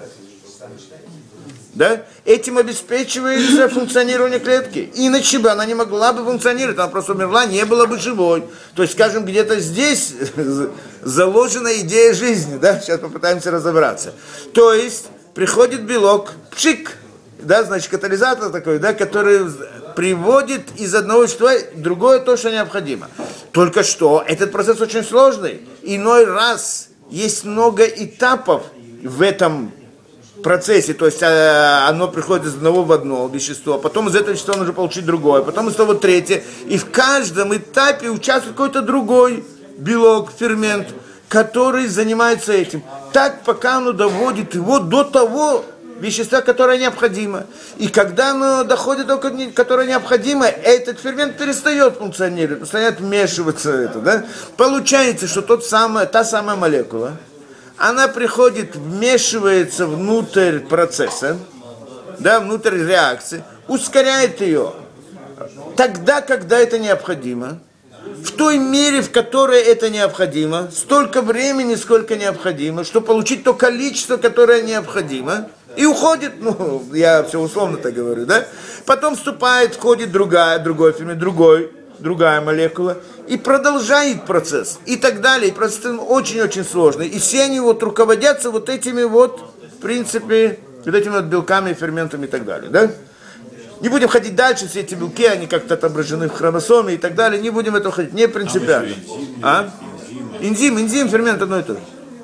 Да? Этим обеспечивается функционирование клетки. Иначе бы она не могла бы функционировать, она просто умерла, не была бы живой. То есть, скажем, где-то здесь заложена идея жизни. Да? Сейчас попытаемся разобраться. То есть, приходит белок, пшик, да, значит, катализатор такой, да, который приводит из одного вещества другое то, что необходимо. Только что этот процесс очень сложный. Иной раз есть много этапов в этом процессе, то есть оно приходит из одного в одно вещество, потом из этого вещества нужно получить другое, потом из того третье, и в каждом этапе участвует какой-то другой белок, фермент, который занимается этим. Так, пока оно доводит его до того вещества, которое необходимо. И когда оно доходит до которое необходимо, этот фермент перестает функционировать, начинает вмешиваться. Да? Получается, что та самая молекула, она приходит, вмешивается внутрь процесса, да, внутрь реакции, ускоряет ее тогда, когда это необходимо, в той мере, в которой это необходимо, столько времени, сколько необходимо, чтобы получить то количество, которое необходимо, и уходит, я все условно так говорю, да, потом входит другая молекула, и продолжает процесс, и так далее, и процесс очень-очень сложный, и все они руководятся этими в принципе, этими белками, ферментами и так далее, да. Не будем ходить дальше, все эти белки, они как-то отображены в хромосоме и так далее, не будем этого ходить, не принципиально. Энзим, фермент одно и то же.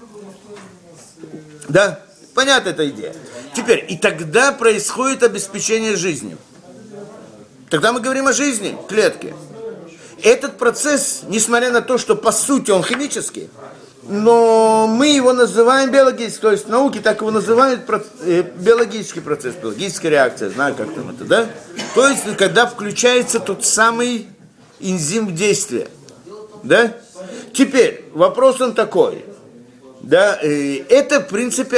Да, понятна эта идея. Теперь, и тогда происходит обеспечение жизнью. Тогда мы говорим о жизни клетки. Этот процесс, несмотря на то, что по сути он химический, но мы его называем биологическим, то есть в науке так его называют биологический процесс, биологическая реакция, знаю как там это, да? То есть когда включается тот самый энзим в действие, да? Теперь вопрос он такой, да? Это в принципе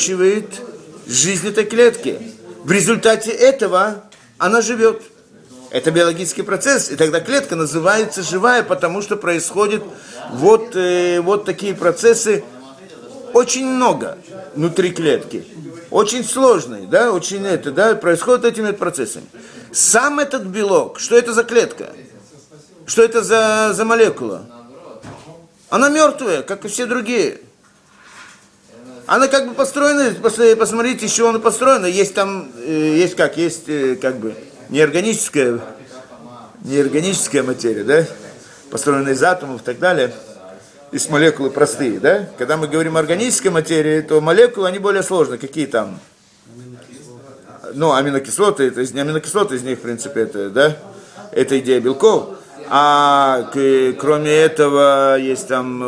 обеспечивает жизнь этой клетки. В результате этого она живет. Это биологический процесс, и тогда клетка называется живая, потому что происходят вот такие процессы очень много внутри клетки. Очень сложные, да, происходят этими процессами. Сам этот белок, что это за клетка? Что это за молекула? Она мертвая, как и все другие. Она как бы построена, посмотрите, из чего она построена. Есть неорганическая материя, да, построенная из атомов и так далее. Из молекулы простые, да? Когда мы говорим о органической материи, то молекулы, они более сложные. Какие там? Аминокислоты, из них, в принципе, это идея белков. А кроме этого, есть там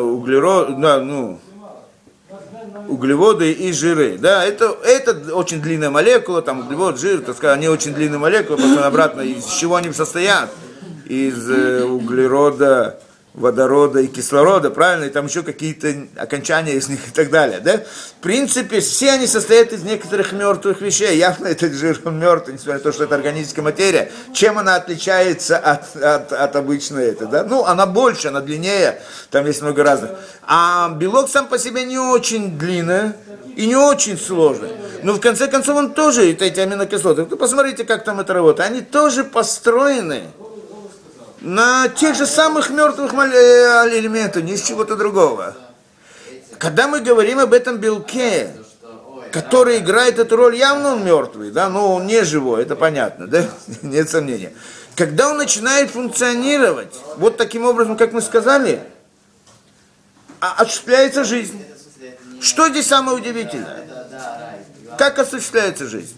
углеводы и жиры. Да? Это очень длинная молекула, там углевод, жир, так сказать, они очень длинные молекулы, потом обратно, из чего они состоят? Из углерода, водорода и кислорода, правильно, и там еще какие-то окончания из них и так далее, да? В принципе, все они состоят из некоторых мертвых вещей. Явно этот жир мертвый, несмотря на то, что это органическая материя. Чем она отличается от обычной да? Она больше, она длиннее, там есть много разных. А белок сам по себе не очень длинный и не очень сложный. Но в конце концов он тоже, эти аминокислоты, посмотрите, как там это работает, они тоже построены на тех же самых мертвых элементах, ни из чего-то другого. Когда мы говорим об этом белке, который играет эту роль, явно он мертвый, да, но он не живой, это понятно, да, нет сомнения. Когда он начинает функционировать, вот таким образом, как мы сказали, осуществляется жизнь. Что здесь самое удивительное? Как осуществляется жизнь?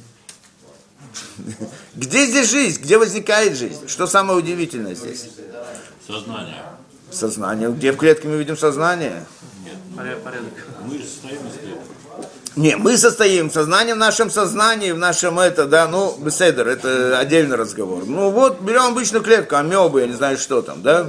Где здесь жизнь? Где возникает жизнь? Что самое удивительное здесь? Сознание. Сознание. Где в клетке мы видим сознание? Нет. Порядок. Мы же состоим из клеток. Не, мы состоим. Сознание в нашем сознании, в нашем беседер, это отдельный разговор. Берем обычную клетку, амебы, я не знаю, что там, да?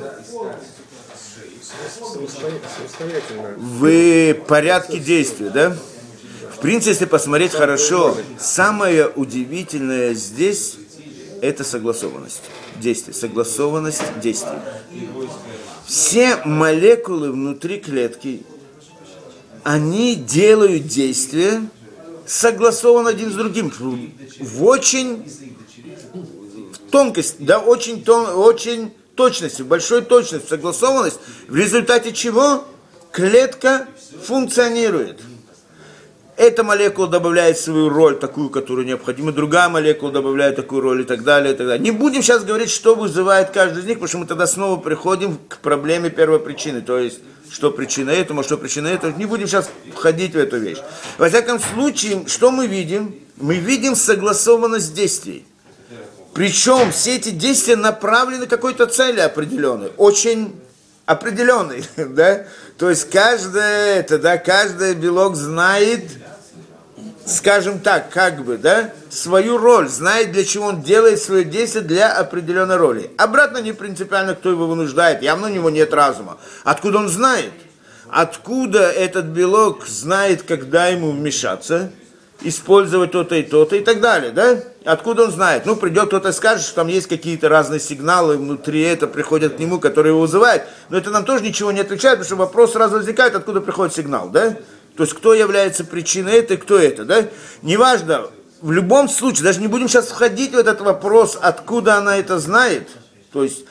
В порядке действия, да? В принципе, если посмотреть хорошо, самое удивительное здесь – это согласованность действий. Согласованность действий. Все молекулы внутри клетки, они делают действия согласованно один с другим. В очень тонкость, да, очень точности, большой точности, согласованность, в результате чего клетка функционирует. Эта молекула добавляет свою роль, такую, которую необходима, другая молекула добавляет такую роль и так далее, и так далее. Не будем сейчас говорить, что вызывает каждый из них, потому что мы тогда снова приходим к проблеме первопричины, то есть, что причина этому, что причина этого. Не будем сейчас входить в эту вещь. Во всяком случае, что мы видим? Мы видим согласованность действий. Причем все эти действия направлены к какой-то цели определенной, очень определенной, да? То есть каждый белок знает, скажем так, свою роль, знает, для чего он делает свое действие для определенной роли. Обратно не принципиально, кто его вынуждает, явно у него нет разума. Откуда он знает? Откуда этот белок знает, когда ему вмешаться, использовать то-то и так далее, да? Откуда он знает? Придет кто-то и скажет, что там есть какие-то разные сигналы внутри этого, приходят к нему, которые его вызывают, но это нам тоже ничего не отвечает, потому что вопрос сразу возникает, откуда приходит сигнал, да? То есть, кто является причиной это и кто это, да? Неважно, в любом случае, даже не будем сейчас входить в этот вопрос, откуда она это знает, то есть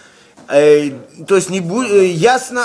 ясно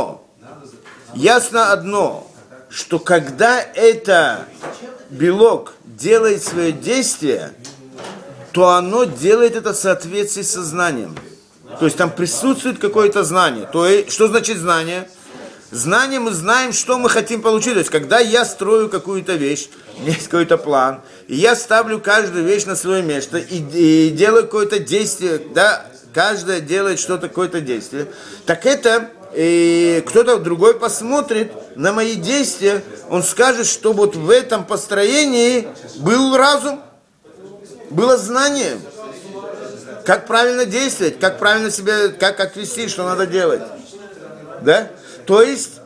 одно, что когда это белок делает свое действие, то оно делает это в соответствии с сознанием. То есть там присутствует какое-то знание. То есть, что значит знание? Знание, мы знаем, что мы хотим получить. То есть, когда я строю какую-то вещь, у меня есть какой-то план, и я ставлю каждую вещь на свое место и делаю какое-то действие, да, каждая делает что-то, какое-то действие, так это кто-то другой посмотрит на мои действия, он скажет, что вот в этом построении был разум, было знание, как правильно действовать, как правильно себя, как вести, что надо делать. Да? То есть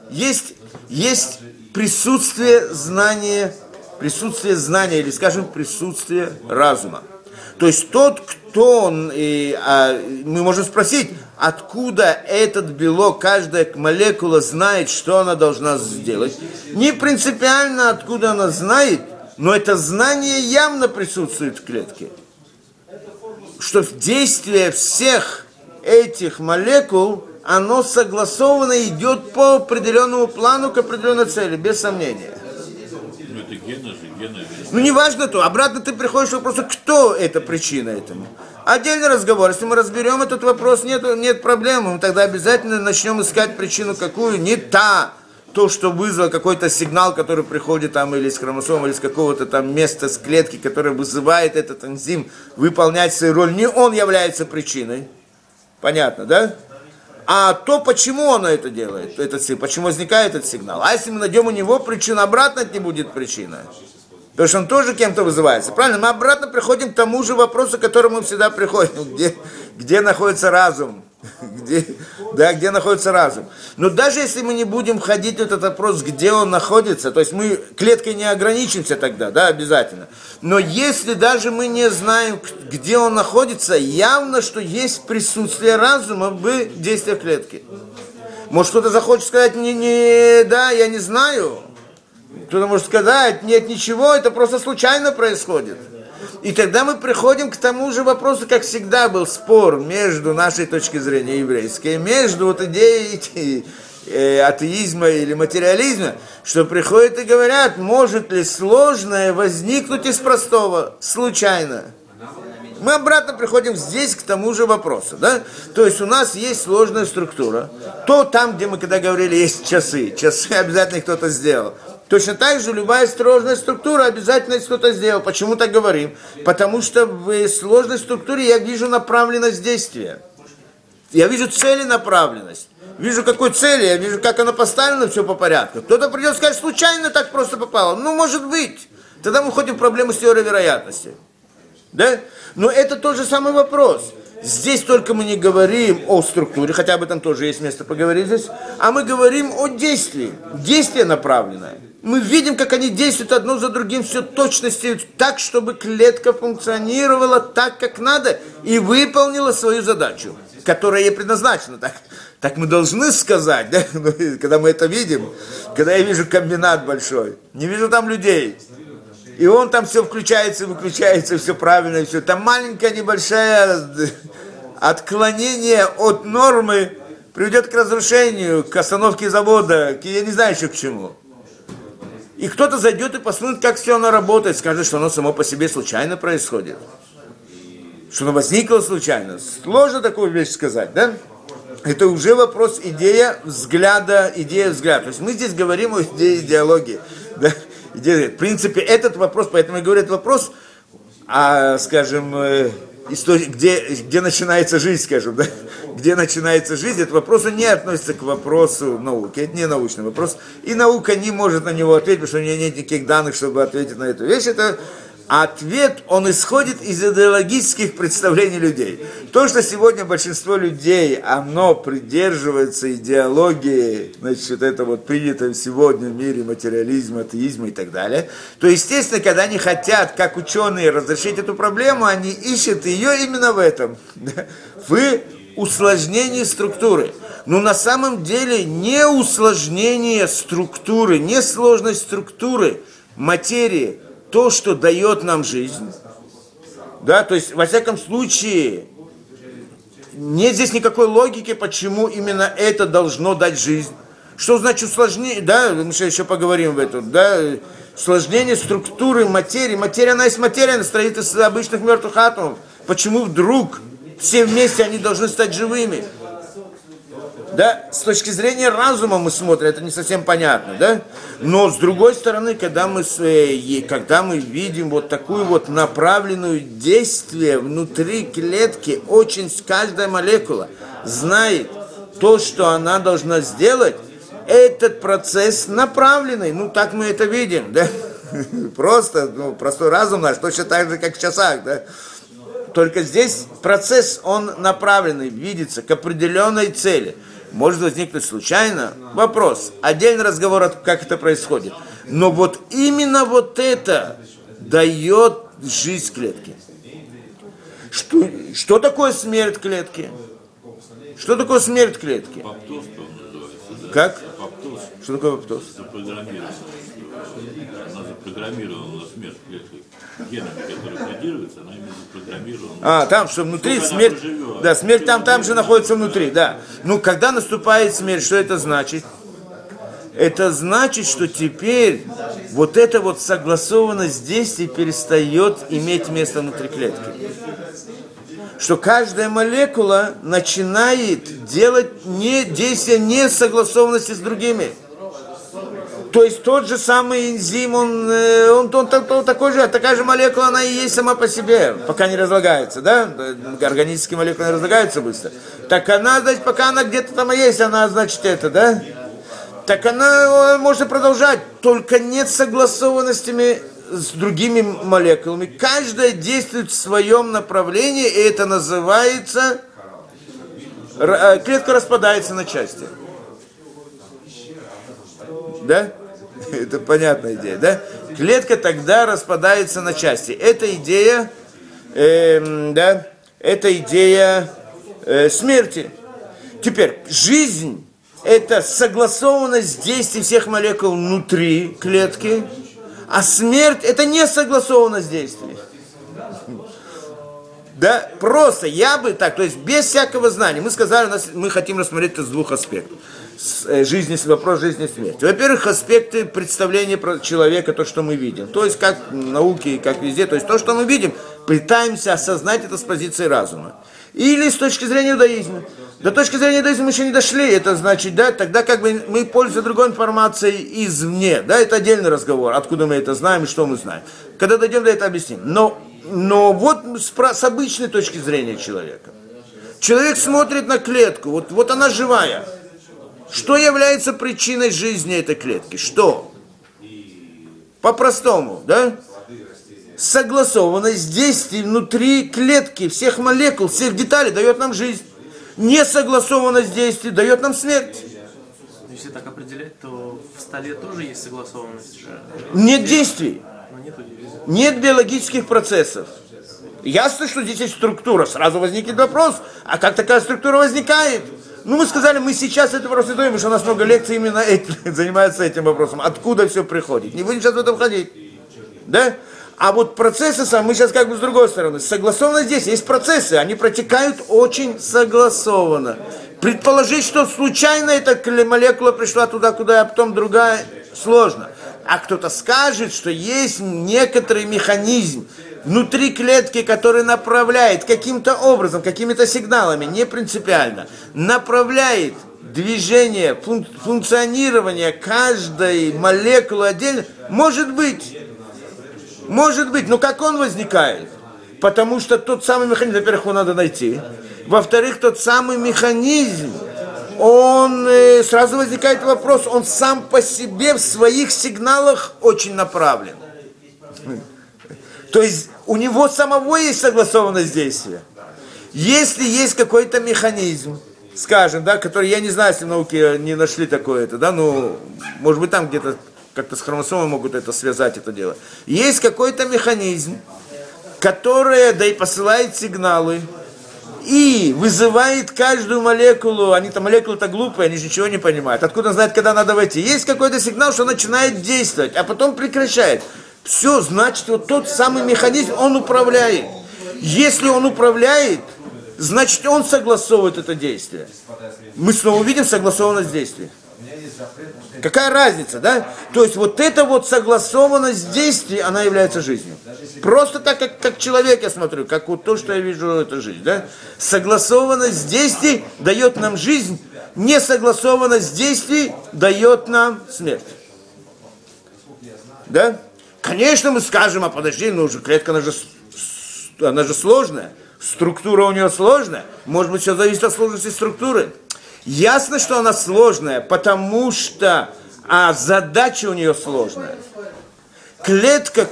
присутствие знания или, скажем, присутствие разума. То есть тот, что он, мы можем спросить, откуда этот белок, каждая молекула знает, что она должна сделать. Не принципиально, откуда она знает, но это знание явно присутствует в клетке. Что действие всех этих молекул, оно согласованно идет по определенному плану к определенной цели, без сомнения. Ну это гены. Ну не важно то, обратно ты приходишь к вопросу, кто это причина этому. Отдельный разговор, если мы разберем этот вопрос, нет проблем, мы тогда обязательно начнем искать причину какую, не то, что вызвало какой-то сигнал, который приходит там или из хромосом, или из какого-то там места, с клетки, которое вызывает этот энзим выполнять свою роль, не он является причиной. Понятно, да? А то, почему он это делает, почему возникает этот сигнал. А если мы найдем у него причину, обратно это не будет причина. Потому что он тоже кем-то вызывается. Правильно? Мы обратно приходим к тому же вопросу, к которому мы всегда приходим. Где находится разум? Где находится разум? Но даже если мы не будем входить в этот вопрос, где он находится, то есть мы клеткой не ограничимся тогда, да, обязательно. Но если даже мы не знаем, где он находится, явно, что есть присутствие разума в действиях клетки. Может, кто-то захочет сказать, да, я не знаю. Кто-то может сказать, нет ничего, это просто случайно происходит. И тогда мы приходим к тому же вопросу, как всегда был спор между нашей точки зрения еврейской, между вот идеей атеизма или материализма, что приходят и говорят, может ли сложное возникнуть из простого, случайно. Мы обратно приходим здесь к тому же вопросу, да? То есть у нас есть сложная структура, то там, где мы когда говорили, есть часы обязательно кто-то сделал. Точно так же любая сложная структура обязательно кто-то сделал. Почему так говорим? Потому что в сложной структуре я вижу направленность действия. Я вижу целенаправленность. Вижу, какой цели, я вижу, как она поставлена, все по порядку. Кто-то придет сказать, случайно так просто попало. Ну, может быть. Тогда мы входим в проблему с теорией вероятности. Да? Но это тот же самый вопрос. Здесь только мы не говорим о структуре, хотя об этом тоже есть место поговорить здесь, а мы говорим о действии. Действие направленное. Мы видим, как они действуют одно за другим, все точности так, чтобы клетка функционировала так, как надо, и выполнила свою задачу, которая ей предназначена. Так мы должны сказать, да? Когда мы это видим, когда я вижу комбинат большой, не вижу там людей, и он там все включается, выключается, все правильно, все. Там маленькое, небольшое отклонение от нормы приведет к разрушению, к остановке завода, я не знаю еще к чему. И кто-то зайдет и посмотрит, как все оно работает, скажет, что оно само по себе случайно происходит. Что оно возникло случайно. Сложно такую вещь сказать, да? Это уже вопрос идея взгляда. То есть мы здесь говорим о идее идеологии. Да? В принципе, этот вопрос, поэтому я говорю, этот вопрос, скажем, где начинается жизнь, скажем, да? Где начинается жизнь, этот вопрос не относится к вопросу науки, это не научный вопрос, и наука не может на него ответить, потому что у нее нет никаких данных, чтобы ответить на эту вещь. Это ответ, он исходит из идеологических представлений людей. То, что сегодня большинство людей, оно придерживается идеологии, значит, это вот принято сегодня в мире материализма, атеизма и так далее, то, естественно, когда они хотят, как ученые, разрешить эту проблему, они ищут ее именно в этом, в усложнении структуры. Но на самом деле не усложнение структуры, не сложность структуры материи, то, что дает нам жизнь, да, то есть, во всяком случае, нет здесь никакой логики, почему именно это должно дать жизнь. Что значит усложнение, да, мы еще поговорим об этом, да, усложнение структуры материи. Материя, она есть материя, она состоит из обычных мертвых атомов. Почему вдруг все вместе они должны стать живыми? Да, с точки зрения разума мы смотрим, это не совсем понятно, да? Но с другой стороны, когда мы видим вот такую вот направленную действие внутри клетки, очень каждая молекула знает то, что она должна сделать, этот процесс направленный, так мы это видим, да? Просто, простой разум наш, точно так же, как в часах, да? Только здесь процесс, он направленный, видится к определенной цели. Может возникнуть случайно. Вопрос. Отдельный разговор, как это происходит. Но вот именно вот это дает жизнь клетки. Что такое смерть клетки? Что такое смерть клетки? Апоптоз, называется, да? Как? Апоптоз. Что такое апоптоз? Запрограммировано. Она запрограммирована на смерть клетки. Генами, которые кодируются, она именно запрограммирована. Там, что внутри сколько смерть. проживет. Да, смерть там же находится внутри, да. Ну, когда наступает смерть, что это значит? Это значит, что теперь вот эта вот согласованность действий перестает иметь место внутри клетки. Что каждая молекула начинает делать действия не в согласованности с другими. То есть тот же самый энзим, он такой же, такая же молекула, она и есть сама по себе, пока не разлагается, да? Органические молекулы не разлагаются быстро. Так она, значит, пока она где-то там и есть, она, значит, это, да? Так она может продолжать, только нет согласованностями с другими молекулами. Каждая действует в своем направлении, и это называется, клетка распадается на части. Да? Это понятная идея, да? Клетка тогда распадается на части. Это идея, да? Это идея смерти. Теперь, жизнь – это согласованность действий всех молекул внутри клетки, а смерть – это не согласованность действий. Да, просто я бы так, то есть без всякого знания. Мы сказали, мы хотим рассмотреть это с двух аспектов. Вопрос жизни и смерти. Во-первых, аспекты представления про человека, то, что мы видим. То есть, как в науке, как везде, то есть то, что мы видим, пытаемся осознать это с позиции разума. Или с точки зрения иудаизма. До точки зрения иудаизма мы еще не дошли, это значит, да, тогда как бы мы пользуемся другой информацией извне, да, это отдельный разговор, откуда мы это знаем и что мы знаем. Когда дойдем до этого, объясним. Но вот с обычной точки зрения человека. Человек смотрит на клетку, вот она живая. Что является причиной жизни этой клетки? Что? По-простому, да? Согласованность действий внутри клетки, всех молекул, всех деталей дает нам жизнь. Несогласованность действий дает нам смерть. Если так определять, то в столе тоже есть согласованность. Нет действий. Нету действий. Нет биологических процессов. Ясно, что здесь есть структура. Сразу возникнет вопрос, а как такая структура возникает? Ну, мы сказали, мы сейчас этот вопрос не даем, потому что у нас много лекций именно занимаются этим вопросом. Откуда все приходит? Не будем сейчас в это входить. Да? А вот процессы сам, мы сейчас как бы с другой стороны. Согласованно здесь есть процессы, они протекают очень согласованно. Предположить, что случайно эта молекула пришла туда, куда, а потом другая, сложно. А кто-то скажет, что есть некоторый механизм внутри клетки, который направляет каким-то образом, какими-то сигналами, не принципиально, направляет движение, функционирование каждой молекулы отдельно, может быть, но как он возникает? Потому что тот самый механизм, во-первых, его надо найти, во-вторых, тот самый механизм, сразу возникает вопрос, он сам по себе в своих сигналах очень направлен. То есть у него самого есть согласованность действия. Если есть какой-то механизм, скажем, да, который, я не знаю, если в науке не нашли такое-то, да, ну, может быть, там где-то как-то с хромосомой могут это связать, это дело. Есть какой-то механизм, который, да и посылает сигналы, и вызывает каждую молекулу, молекулы-то глупые, они же ничего не понимают. Откуда он знает, когда надо войти? Есть какой-то сигнал, что он начинает действовать, а потом прекращает. Все, значит, вот тот самый механизм, он управляет. Если он управляет, значит, он согласовывает это действие. Мы снова увидим согласованность действий. Какая разница, да? То есть вот эта вот согласованность действий, она является жизнью. Просто так, как человек я смотрю, как вот то, что я вижу, это жизнь, да? Согласованность действий дает нам жизнь, несогласованность действий дает нам смерть. Да? Конечно, мы скажем, подожди, уже клетка, она же сложная, структура у нее сложная, может быть, все зависит от сложности структуры. Ясно, что она сложная, потому что задача у нее сложная. Клетка,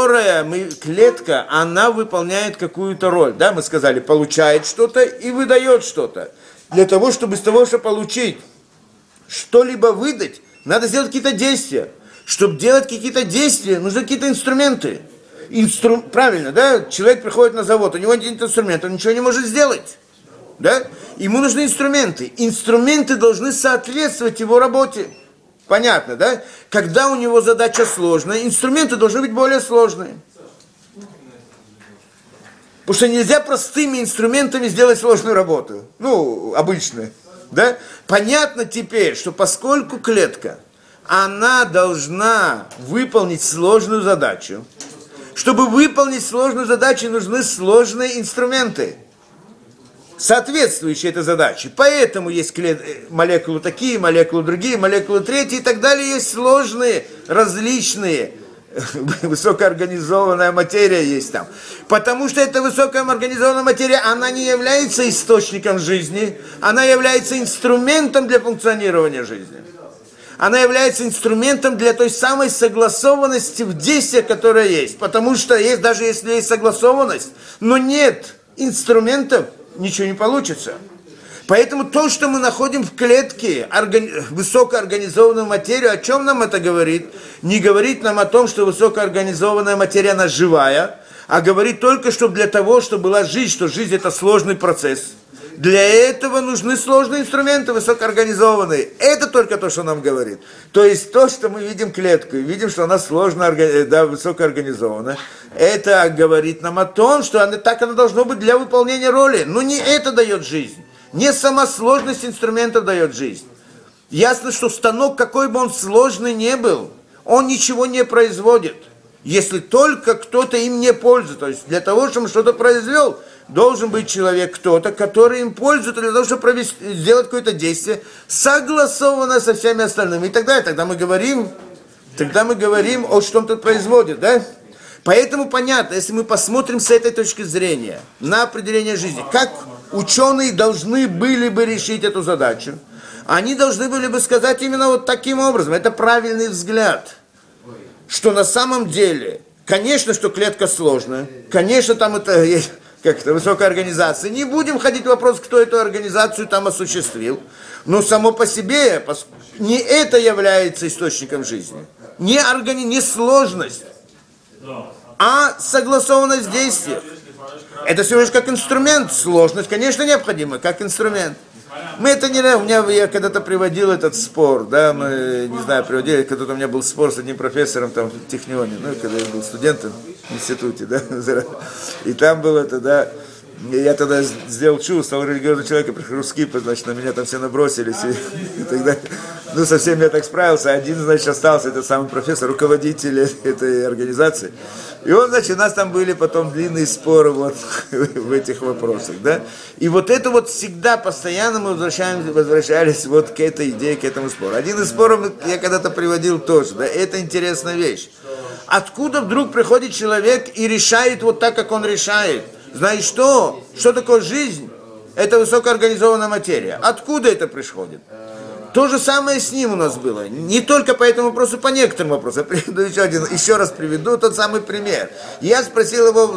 она выполняет какую-то роль, да, мы сказали, получает что-то и выдает что-то. Для того, чтобы из того, что получить, что-либо выдать, надо сделать какие-то действия. Чтобы делать какие-то действия, нужны какие-то инструменты. Правильно, да? Человек приходит на завод, у него нет инструмента, он ничего не может сделать. Да? Ему нужны инструменты. Инструменты должны соответствовать его работе. Понятно, да? Когда у него задача сложная, инструменты должны быть более сложные. Потому что нельзя простыми инструментами сделать сложную работу. Ну, обычную. Да? Понятно теперь, что поскольку клетка, она должна выполнить сложную задачу. Чтобы выполнить сложную задачу, нужны сложные инструменты, соответствующие этой задаче. Поэтому есть молекулы такие, молекулы другие, молекулы третьи и так далее. Есть сложные, различные, высокоорганизованная материя есть там. Потому что эта высокоорганизованная материя, она не является источником жизни, она является инструментом для функционирования жизни. Она является инструментом для той самой согласованности в действиях, которая есть. Потому что есть, даже если есть согласованность, но нет инструментов, ничего не получится. Поэтому то, что мы находим в клетке, высокоорганизованную материю, о чем нам это говорит? Не говорит нам о том, что высокоорганизованная материя, она живая, а говорит только, что для того, чтобы была жизнь, что жизнь это сложный процесс. Для этого нужны сложные инструменты, высокоорганизованные. Это только то, что нам говорит. То есть то, что мы видим клетку, и видим, что она сложно, да, высокоорганизована, это говорит нам о том, что так оно должно быть для выполнения роли. Но не это дает жизнь. Не сама сложность инструментов дает жизнь. Ясно, что станок, какой бы он сложный ни был, он ничего не производит. Если только кто-то им не пользуется. То есть для того, чтобы он что-то произвел, должен быть человек, кто-то, который им пользуется для того, чтобы сделать какое-то действие, согласованное со всеми остальными. И так далее. Тогда мы говорим о чем тут производит, да? Поэтому понятно, если мы посмотрим с этой точки зрения на определение жизни, как ученые должны были бы решить эту задачу, они должны были бы сказать именно вот таким образом. Это правильный взгляд. Что на самом деле, конечно, что клетка сложная, конечно, там это есть как-то высокая организация. Не будем ходить в вопрос, кто эту организацию там осуществил. Но само по себе не это является источником жизни. Не сложность, а согласованность действий. Это всего лишь как инструмент. Сложность, конечно, необходима, как инструмент. Мы это не... Я когда-то приводил этот спор, да, мы, не знаю, приводили, когда-то у меня был спор с одним профессором там в Технионе, ну, когда я был студентом в институте, да, и там было это, да, я тогда сделал чудо, стал религиозным человеком, прихожу с кипой, значит, на меня там все набросились, и так далее. Ну, со всеми я так справился, один, значит, остался, этот самый профессор, руководитель этой организации. И он, значит, у нас там были потом длинные споры вот в этих вопросах, да. И вот это вот всегда, постоянно мы возвращались вот к этой идее, к этому спору. Один из споров я когда-то приводил тоже, да, это интересная вещь. Откуда вдруг приходит человек и решает вот так, как он решает? Знаешь что? Что такое жизнь? Это высокоорганизованная материя. Откуда это приходит? То же самое с ним у нас было. Не только по этому вопросу, по некоторым вопросам. Я приведу еще раз приведу тот самый пример. Я спросил его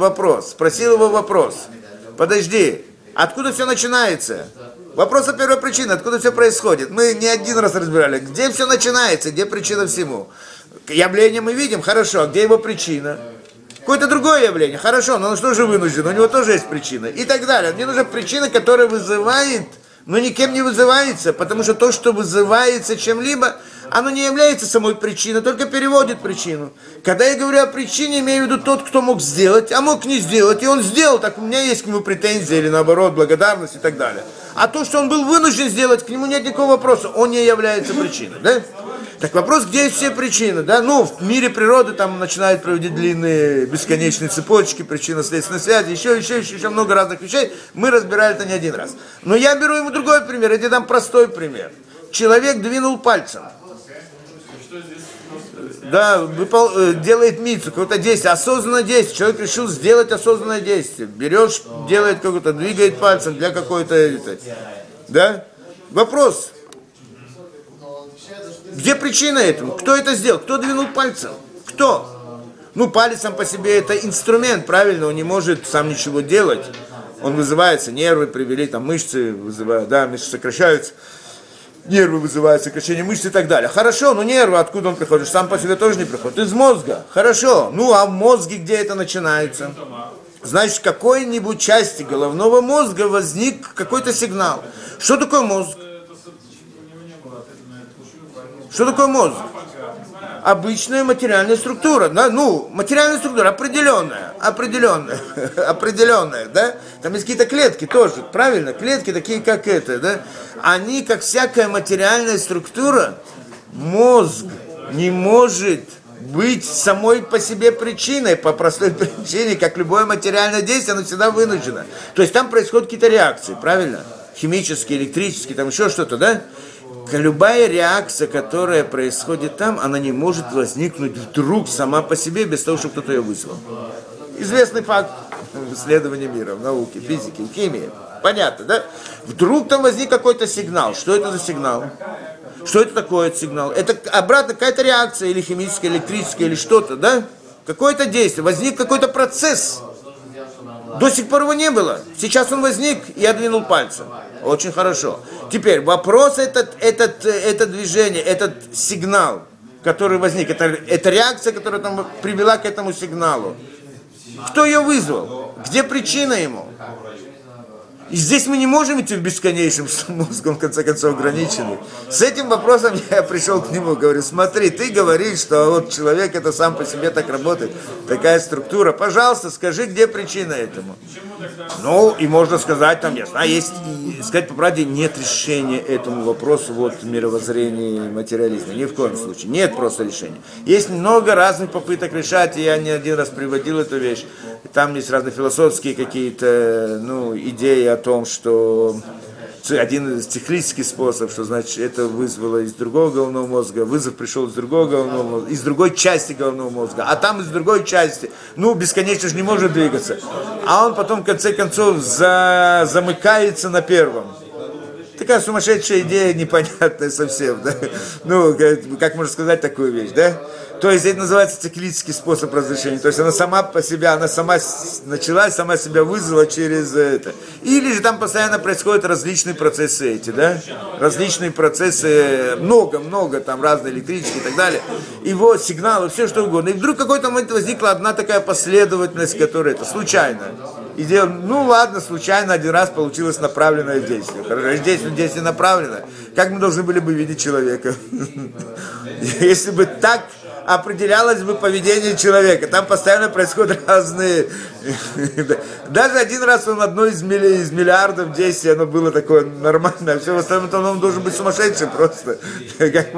вопрос. Подожди, откуда все начинается? Вопрос о первой причине, откуда все происходит. Мы не один раз разбирали, где все начинается, где причина всему. Явление мы видим, хорошо, а где его причина? Какое-то другое явление, хорошо, но он что же вынужден, у него тоже есть причина. И так далее. Мне нужна причина, которая вызывает, но никем не вызывается, потому что то, что вызывается чем-либо, оно не является самой причиной, только переводит причину. Когда я говорю о причине, имею в виду тот, кто мог сделать, а мог не сделать, и он сделал, так у меня есть к нему претензии, или наоборот, благодарность и так далее. А то, что он был вынужден сделать, к нему нет никакого вопроса, он не является причиной, да? Так вопрос, где есть все причины, да? Ну, в мире природы там начинают проводить длинные бесконечные цепочки, причинно-следственной связи, еще много разных вещей. Мы разбирали это не один раз. Но я беру ему другой пример, я тебе дам простой пример. Человек двинул пальцем. Да, делает мицу, какое-то действие, осознанное действие. Человек решил сделать осознанное действие. Берешь, делает какое-то, двигает пальцем для какой-то... Да? Вопрос. Где причина этому? Кто это сделал? Кто двинул пальцем? Кто? Ну, палец сам по себе это инструмент, правильно? Он не может сам ничего делать. Он вызывается, нервы привели, там мышцы вызывают, да, мышцы сокращаются. нервы вызывают сокращение мышц и так далее. Хорошо, но нервы, откуда он приходит? Сам по себе тоже не приходит. Из мозга. Хорошо. Ну, а в мозге где это начинается? Значит, в какой-нибудь части головного мозга возник какой-то сигнал. Что такое мозг? Что такое мозг? Обычная материальная структура, да? Ну, материальная структура определенная, да? Там есть какие-то клетки тоже, правильно? Клетки такие, как это, да? Они, как всякая материальная структура, мозг не может быть самой по себе причиной, по простой причине, как любое материальное действие, оно всегда вынуждено. То есть там происходят какие-то реакции, правильно? Химические, электрические, там еще что-то, да? Любая реакция, которая происходит там, она не может возникнуть вдруг сама по себе, без того, чтобы кто-то ее вызвал. Известный факт в исследовании мира, в науке, физике, химии. Понятно, да? Вдруг там возник какой-то сигнал. Что это за сигнал? Что это такое сигнал? Это обратно какая-то реакция, или химическая, электрическая, или что-то, да? Какое-то действие, возник какой-то процесс. До сих пор его не было. Сейчас он возник, и я двинул пальцем. Очень хорошо. Теперь вопрос, это движение, этот сигнал, который возник, это реакция, которая там привела к этому сигналу. Кто ее вызвал? Где причина ему? И здесь мы не можем идти в бесконечном, мозгом в конце концов ограниченный. С этим вопросом я пришел к нему, говорю, смотри, ты говоришь, что вот человек это сам по себе так работает, такая структура, пожалуйста, скажи, где причина этому. Ну, и можно сказать, там, я знаю, есть, сказать по правде, нет решения этому вопросу вот мировоззрения и материализма, ни в коем случае, нет просто решения. Есть много разных попыток решать, и я не один раз приводил эту вещь, там есть разные философские какие-то, ну, идеи о том, что один из технических способов, что значит это вызвало из другого головного мозга, вызов пришел из другого головного мозга, из другой части головного мозга, а там из другой части, ну, бесконечно же не может двигаться, а он потом в конце концов замыкается на первом. Такая сумасшедшая идея, непонятная совсем, да? Ну, как можно сказать такую вещь, да? То есть это называется циклический способ разрешения. То есть она сама по себе, она сама началась, сама себя вызвала через это. Или же там постоянно происходят различные процессы эти, да? Различные процессы, много, там разные электрические и так далее. И вот сигналы, все что угодно. И вдруг в какой-то момент возникла одна такая последовательность, которая это случайно. И делал, ну ладно, случайно один раз получилось направленное действие. Хорошо, действие направлено. Как мы должны были бы видеть человека? Если бы так определялось бы поведение человека. Там постоянно происходят разные... Даже один раз он одно из миллиардов действий, оно было такое нормальное, а все в остальном он должен быть сумасшедшим просто. Как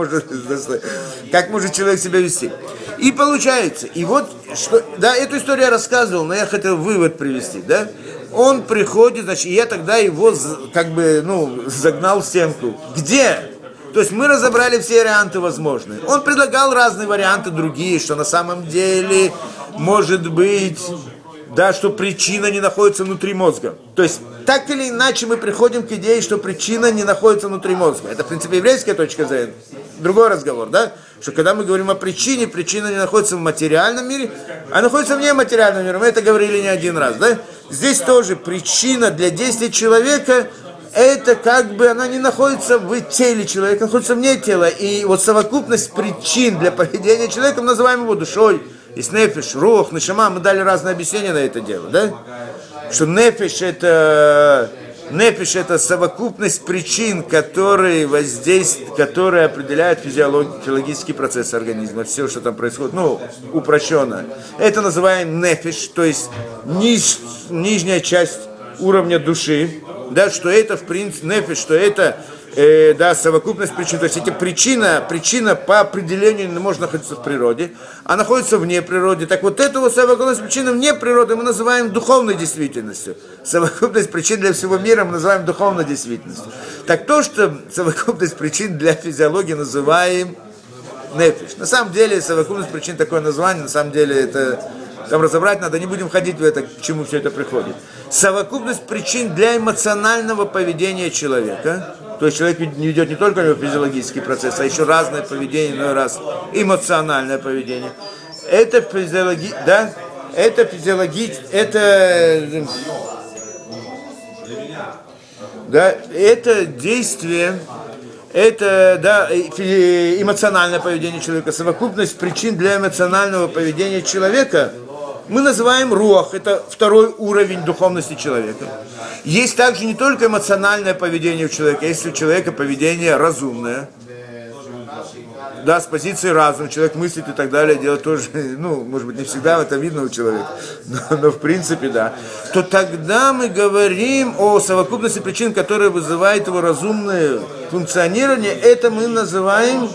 может человек себя вести? И получается, и вот, что, да, эту историю я рассказывал, но я хотел вывод привести, да? Он приходит, значит, и я тогда его, как бы, ну, загнал в стенку. Где? То есть мы разобрали все варианты возможные. Он предлагал разные варианты другие, что на самом деле может быть, да, что причина не находится внутри мозга. То есть так или иначе мы приходим к идее, что причина не находится внутри мозга. Это, в принципе, еврейская точка зрения. Другой разговор, да? Что когда мы говорим о причине, причина не находится в материальном мире, а находится вне материального мира. Мы это говорили не один раз, да? Здесь тоже причина для действия человека, это как бы она не находится в теле человека, находится вне тела. И вот совокупность причин для поведения человека мы называем его душой. Есть нефиш, рух, нешама, мы дали разные объяснения на это дело, да? Что нефиш это совокупность причин, которые определяют физиологический процесс организма, все, что там происходит, ну, упрощенно. Это называем нефиш, то есть нижняя часть уровня души, да, что это, в принципе, нефиш, что это, да, совокупность причин, то есть эти причина по определению не может находиться в природе, а находится вне природы. Так вот эту совокупность причин вне природы мы называем духовной действительностью. Совокупность причин для всего мира мы называем духовной действительностью. Так то, что совокупность причин для физиологии называем нефиш. На самом деле совокупность причин такое название, на самом деле это... Там разобрать надо, не будем ходить в это, к чему все это приходит. Совокупность причин для эмоционального поведения человека. То есть человек не ведет не только физиологический процесс, а еще разное поведение, иной раз эмоциональное поведение. Это это действие, это, да, эмоциональное поведение человека, совокупность причин для эмоционального поведения человека мы называем руах, это второй уровень духовности человека. Есть также не только эмоциональное поведение у человека, есть у человека поведение разумное, да, с позиции разума, человек мыслит и так далее, делает тоже, ну, может быть, не всегда это видно у человека, но в принципе, да, то тогда мы говорим о совокупности причин, которые вызывают его разумное функционирование, это мы называем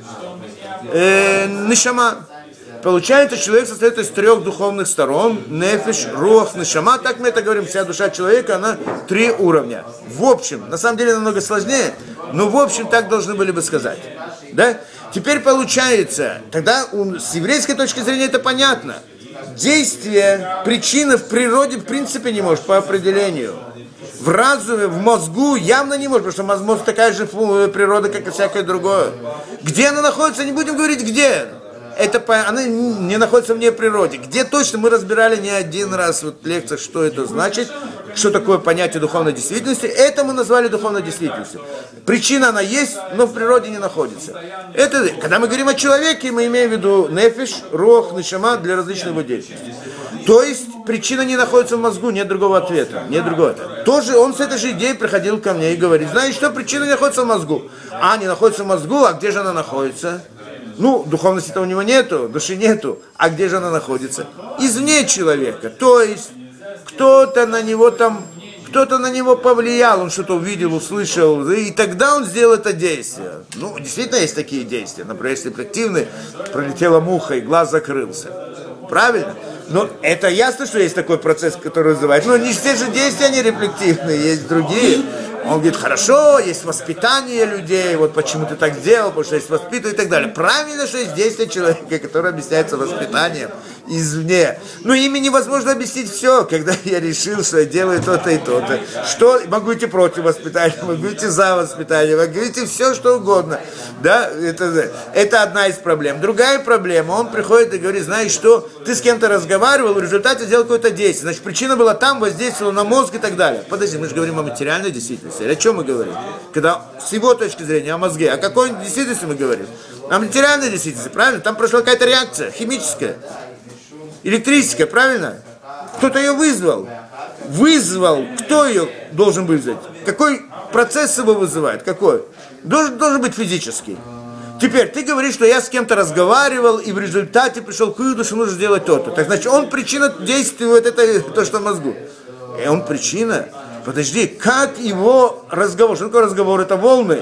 нишама. Получается, человек состоит из трех духовных сторон, нефиш, руах, нишама, так мы это говорим, вся душа человека, она 3 уровня. В общем, на самом деле намного сложнее, но в общем так должны были бы сказать, да? Теперь получается, тогда с еврейской точки зрения это понятно. Действие, причина в природе в принципе не может, по определению. В разуме, в мозгу явно не может, потому что мозг такая же природа, как и всякое другое. Где она находится, не будем говорить где. Она не находится вне природы. Где точно, мы разбирали не один раз в лекциях, что это значит, что такое понятие духовной действительности. Это мы назвали духовной действительностью. Причина она есть, но в природе не находится. Это, когда мы говорим о человеке, мы имеем в виду нефиш, руах, нишама для различных его деятельностей. То есть причина не находится в мозгу, нет другого ответа. Нет другого ответа. Тоже он с этой же идеей приходил ко мне и говорит, знаешь что, причина не находится в мозгу. А, не находится в мозгу, а где же она находится? Ну, духовности-то у него нету, души нету. А где же она находится? Извне человека. То есть кто-то на него повлиял, он что-то увидел, услышал, и тогда он сделал это действие. Ну, действительно есть такие действия. Например, если реплективный, пролетела муха и глаз закрылся. Правильно? Но это ясно, что есть такой процесс, который вызывает. Но не все же действия, они реплективные, есть другие. Он говорит, хорошо, есть воспитание людей, вот почему ты так сделал, потому что есть воспитывание и так далее. Правильно, что есть действие человека, которое объясняется воспитанием извне. Но ими невозможно объяснить все, когда я решил, что я делаю то-то и то-то. Что, могу идти против воспитания, могу идти за воспитание, могу идти все, что угодно. Да? Это одна из проблем. Другая проблема, он приходит и говорит, знаешь что, ты с кем-то разговаривал, в результате сделал какое-то действие. Значит, причина была там, воздействовала на мозг и так далее. Подожди, мы же говорим о материальной действительности. Или о чем мы говорим? Когда с его точки зрения о мозге, о какой действительности мы говорим? О материальной действительности, правильно? Там прошла какая-то реакция химическая, электрическая, правильно? Кто-то ее вызвал. Вызвал. Кто ее должен вызвать? Какой процесс его вызывает? Какой? Должен быть физический. Теперь, ты говоришь, что я с кем-то разговаривал, и в результате пришел к выводу, что нужно сделать то-то. Так значит, он причина действия, вот это то, что в мозгу. И он причина. Подожди, как его разговор? Что такое разговор? Это волны.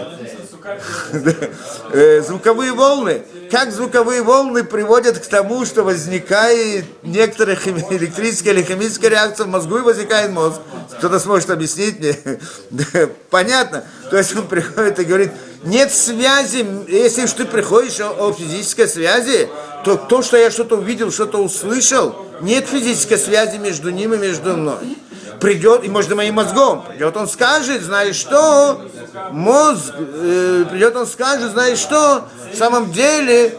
Звуковые волны. Как звуковые волны приводят к тому, что возникает некоторая электрическая или химическая реакция в мозгу и возникает мозг. Кто-то сможет объяснить мне? Понятно? То есть он приходит и говорит, нет связи, если уж ты приходишь о физической связи, то, что я что-то увидел, что-то услышал, нет физической связи между ним и между мной. Придет, и может моим мозгом, придет он скажет, знаешь что, придет он скажет, знаешь что, в самом деле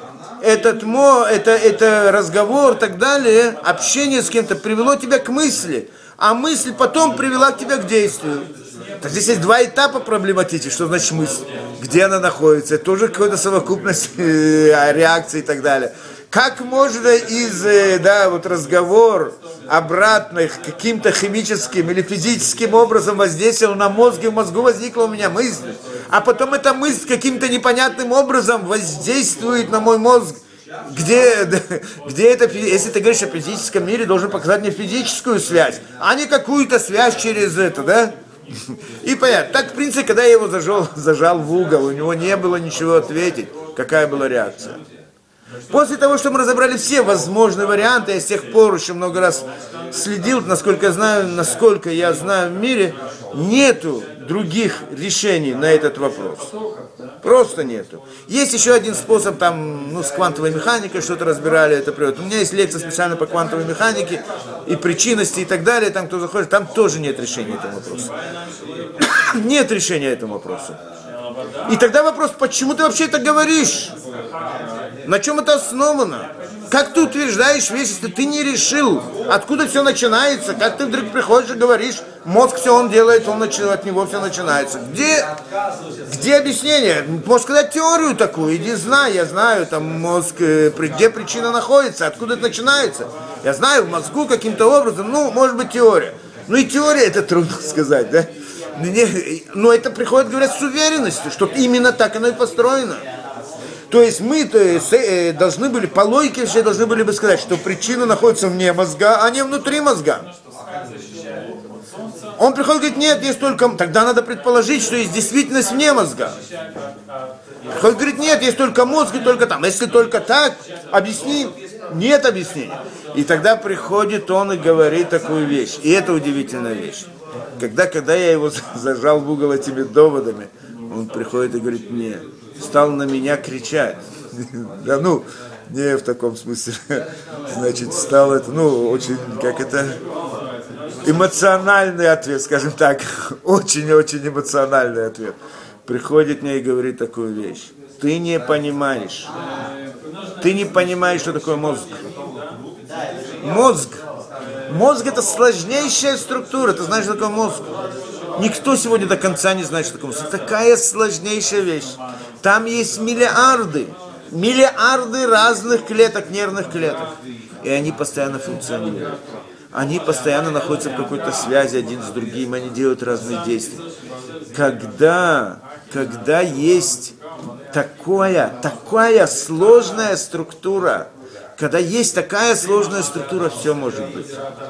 это разговор и так далее, общение с кем-то привело тебя к мысли, а мысль потом привела к тебе к действию. Так здесь есть 2 этапа проблематики, что значит мысль, где она находится, это тоже какая-то совокупность реакций и так далее. Как можно разговор обратно каким-то химическим или физическим образом воздействовал на мозг, и в мозгу возникла у меня мысль, а потом эта мысль каким-то непонятным образом воздействует на мой мозг, где это, если ты говоришь о физическом мире, должен показать мне физическую связь, а не какую-то связь через это, да? И понятно. Так, в принципе, когда я его зажал в угол, у него не было ничего ответить, какая была реакция. После того, что мы разобрали все возможные варианты, я с тех пор еще много раз следил, насколько я знаю в мире, нету других решений на этот вопрос. Просто нету. Есть еще один способ, там, с квантовой механикой что-то разбирали, это приводит. У меня есть лекция специально по квантовой механике и причинности и так далее, там кто заходит, там тоже нет решения этому вопросу. Нет решения этому вопросу. И тогда вопрос, почему ты вообще это говоришь? На чем это основано? Как ты утверждаешь вещь, если ты не решил, откуда все начинается? Как ты вдруг приходишь и говоришь, Мозг все он делает, от него все начинается. Где объяснение? Можешь сказать теорию такую, иди знай, я знаю, там мозг, где причина находится, откуда это начинается. Я знаю, в мозгу каким-то образом, может быть теория. И теория это трудно сказать, да? Но это приходит, говорят, с уверенностью, что именно так оно и построено. То есть мы должны были, по логике все должны были бы сказать, что причина находится вне мозга, а не внутри мозга. Он приходит и говорит, нет, есть только... Тогда надо предположить, что есть действительность вне мозга. Приходит и говорит, нет, есть только мозг и только там. Если только так, объясни. Нет объяснения. И тогда приходит он и говорит такую вещь. И это удивительная вещь. Когда я его зажал в угол этими доводами, он приходит и говорит мне, стал на меня кричать. Да не в таком смысле. Значит, стал это, очень, эмоциональный ответ, скажем так. Очень-очень эмоциональный ответ. Приходит мне и говорит такую вещь. Ты не понимаешь, что такое мозг. Мозг это сложнейшая структура. Ты знаешь, что такое мозг? Никто сегодня до конца не знает, что такое мозг. Такая сложнейшая вещь. Там есть миллиарды разных клеток, нервных клеток. И они постоянно функционируют. Они постоянно находятся в какой-то связи один с другим, они делают разные действия. Когда есть такая сложная структура, все может быть.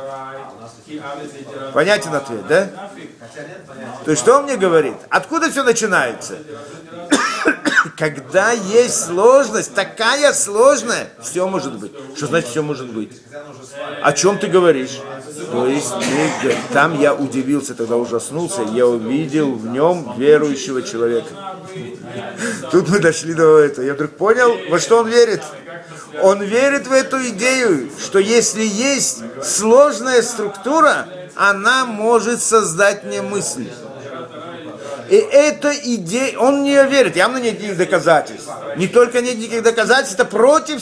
Понятен ответ, да? То есть что он мне говорит? Откуда все начинается? Когда есть сложность, такая сложная, все может быть. Что значит все может быть? О чем ты говоришь? То есть там я удивился, тогда ужаснулся, я увидел в нем верующего человека. Тут мы дошли до этого. Я вдруг понял, во что он верит. Он верит в эту идею, что если есть сложная структура, она может создать мне мысли. И эта идея, он в нее верит, явно нет никаких доказательств. Не только нет никаких доказательств, это против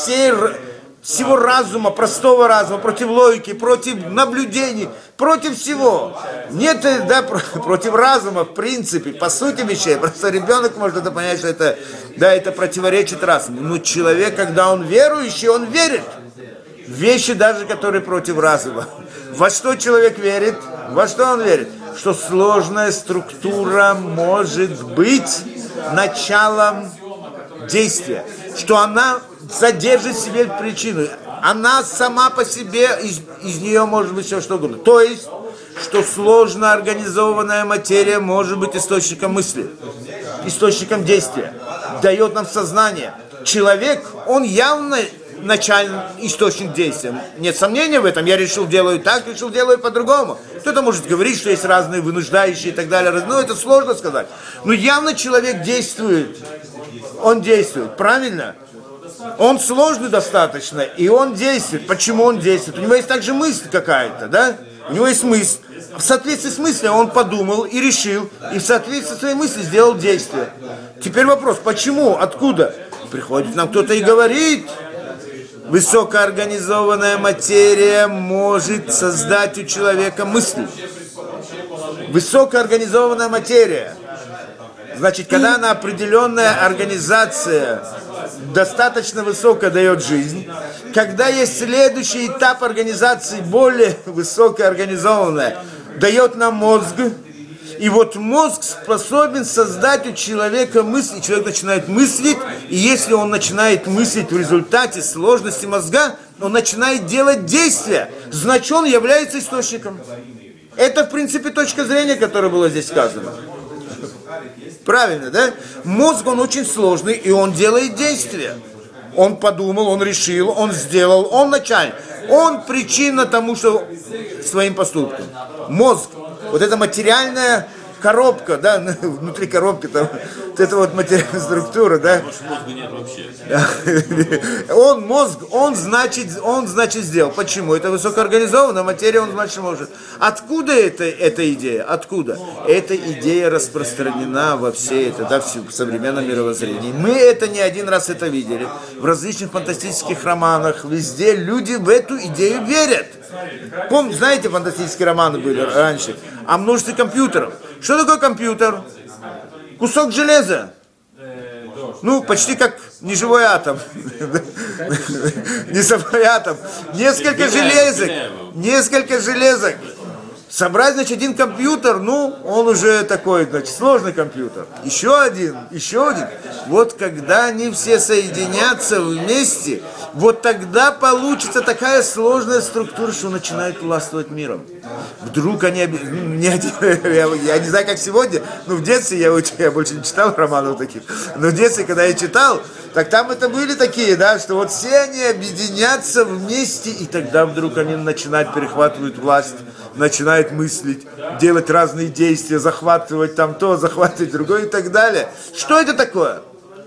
всего разума, простого разума, против логики, против наблюдений, против всего. Нет, против разума, в принципе, по сути вещей. Просто ребенок может это понять, что это противоречит разуму. Но человек, когда он верующий, он верит в вещи даже, которые против разума. Во что человек верит? Во что он верит? Что сложная структура может быть началом действия, что она содержит в себе причину, она сама по себе, из нее может быть все что угодно. То есть, что сложно организованная материя может быть источником мысли, источником действия, дает нам сознание. Человек, он явно начальный источник действия. Нет сомнения в этом. Я решил, делаю так, решил, делаю по-другому. Кто-то может говорить, что есть разные вынуждающие и так далее. Но это сложно сказать. Но явно человек действует. Он действует. Правильно? Он сложный достаточно, и он действует. Почему он действует? У него есть также мысль какая-то, да? У него есть мысль. В соответствии с мыслью он подумал и решил, и в соответствии со своей мыслью сделал действие. Теперь вопрос, почему, откуда? Приходит нам кто-то и говорит... Высокоорганизованная материя может создать у человека мысли. Высокоорганизованная материя. Значит, когда она определенная организация достаточно высокая дает жизнь, когда есть следующий этап организации более высокоорганизованная, дает нам мозг. И вот мозг способен создать у человека мысли, человек начинает мыслить, и если он начинает мыслить в результате сложности мозга, он начинает делать действия, значит он является источником. Это в принципе точка зрения, которая была здесь сказана. Правильно, да? Мозг, он очень сложный, и он делает действия. Он подумал, он решил, он сделал, он начальник. Он причина тому, что своим поступком. Мозг. Вот это материальная коробка, да, внутри коробки там, вот эта вот материальная структура, да. Мозга нет вообще. Он значит сделал. Почему? Это высокоорганизованная материя, он значит может. Откуда эта идея? Откуда? Эта идея распространена во всей это, да, в современном мировоззрении. Мы это не один раз это видели. В различных фантастических романах, везде люди в эту идею верят. Помните, знаете, фантастические романы были раньше о множестве компьютеров. Что такое компьютер? Кусок железа. Ну, почти как неживой атом. Не живой атом. Несколько железок. Собрать, значит, один компьютер, ну, он уже такой, значит, сложный компьютер. Еще один. Вот когда они все соединятся вместе, вот тогда получится такая сложная структура, что начинает властвовать миром. Вдруг они, я не знаю, как сегодня, но в детстве я больше не читал романов таких, но в детстве, когда я читал, так там это были такие, да, что вот все они объединятся вместе, и тогда вдруг они начинают перехватывать власть, начинают мыслить, делать разные действия, захватывать там то, захватывать другое и так далее. Что это такое?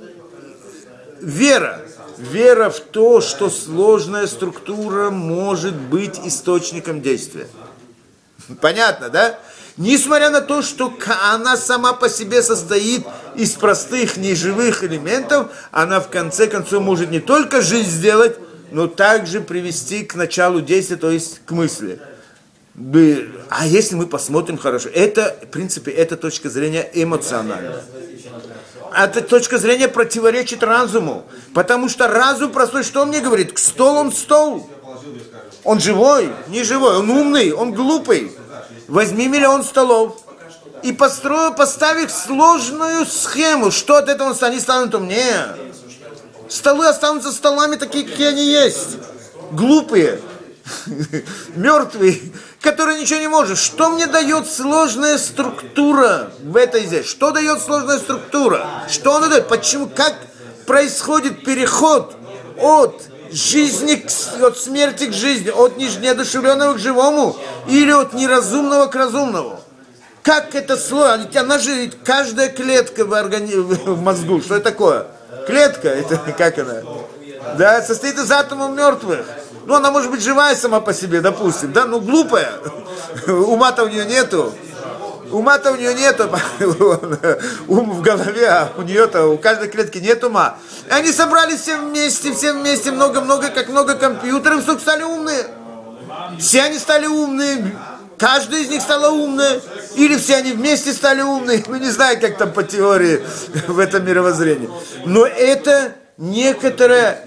Вера. Вера в то, что сложная структура может быть источником действия. Понятно, да? Несмотря на то, что она сама по себе состоит из простых неживых элементов, она в конце концов может не только жизнь сделать, но также привести к началу действия, то есть к мысли. А если мы посмотрим хорошо, это, в принципе, это точка зрения эмоциональная. Эта точка зрения противоречит разуму, потому что разум простой, что он мне говорит? Стол, он стол. Он живой, не живой, он умный, он глупый. Возьми 1 000 000 столов и поставь их сложную схему. Что от этого они станут умнее? Столы останутся столами такие, какие они есть. Глупые. Мертвый, который ничего не может. Что мне дает сложная структура в этой здесь? Что дает сложная структура? Что она дает? Почему? Как происходит переход от жизни, от смерти к жизни, от неодушевленного к живому или от неразумного к разумному? Как это сложно? Она же, каждая клетка в мозгу, что это такое? Клетка, это как она? Да, состоит из атомов мертвых. Ну, она может быть живая сама по себе, допустим, да, но глупая. Ума-то у нее нету. Ум в голове, а у нее-то, у каждой клетки нет ума. И они собрались все вместе, много-много, как много компьютеров, вдруг стали умные. Все они стали умные, каждая из них стала умная, или все они вместе стали умные, ну, не знаю, как там по теории в этом мировоззрении. Но это некоторая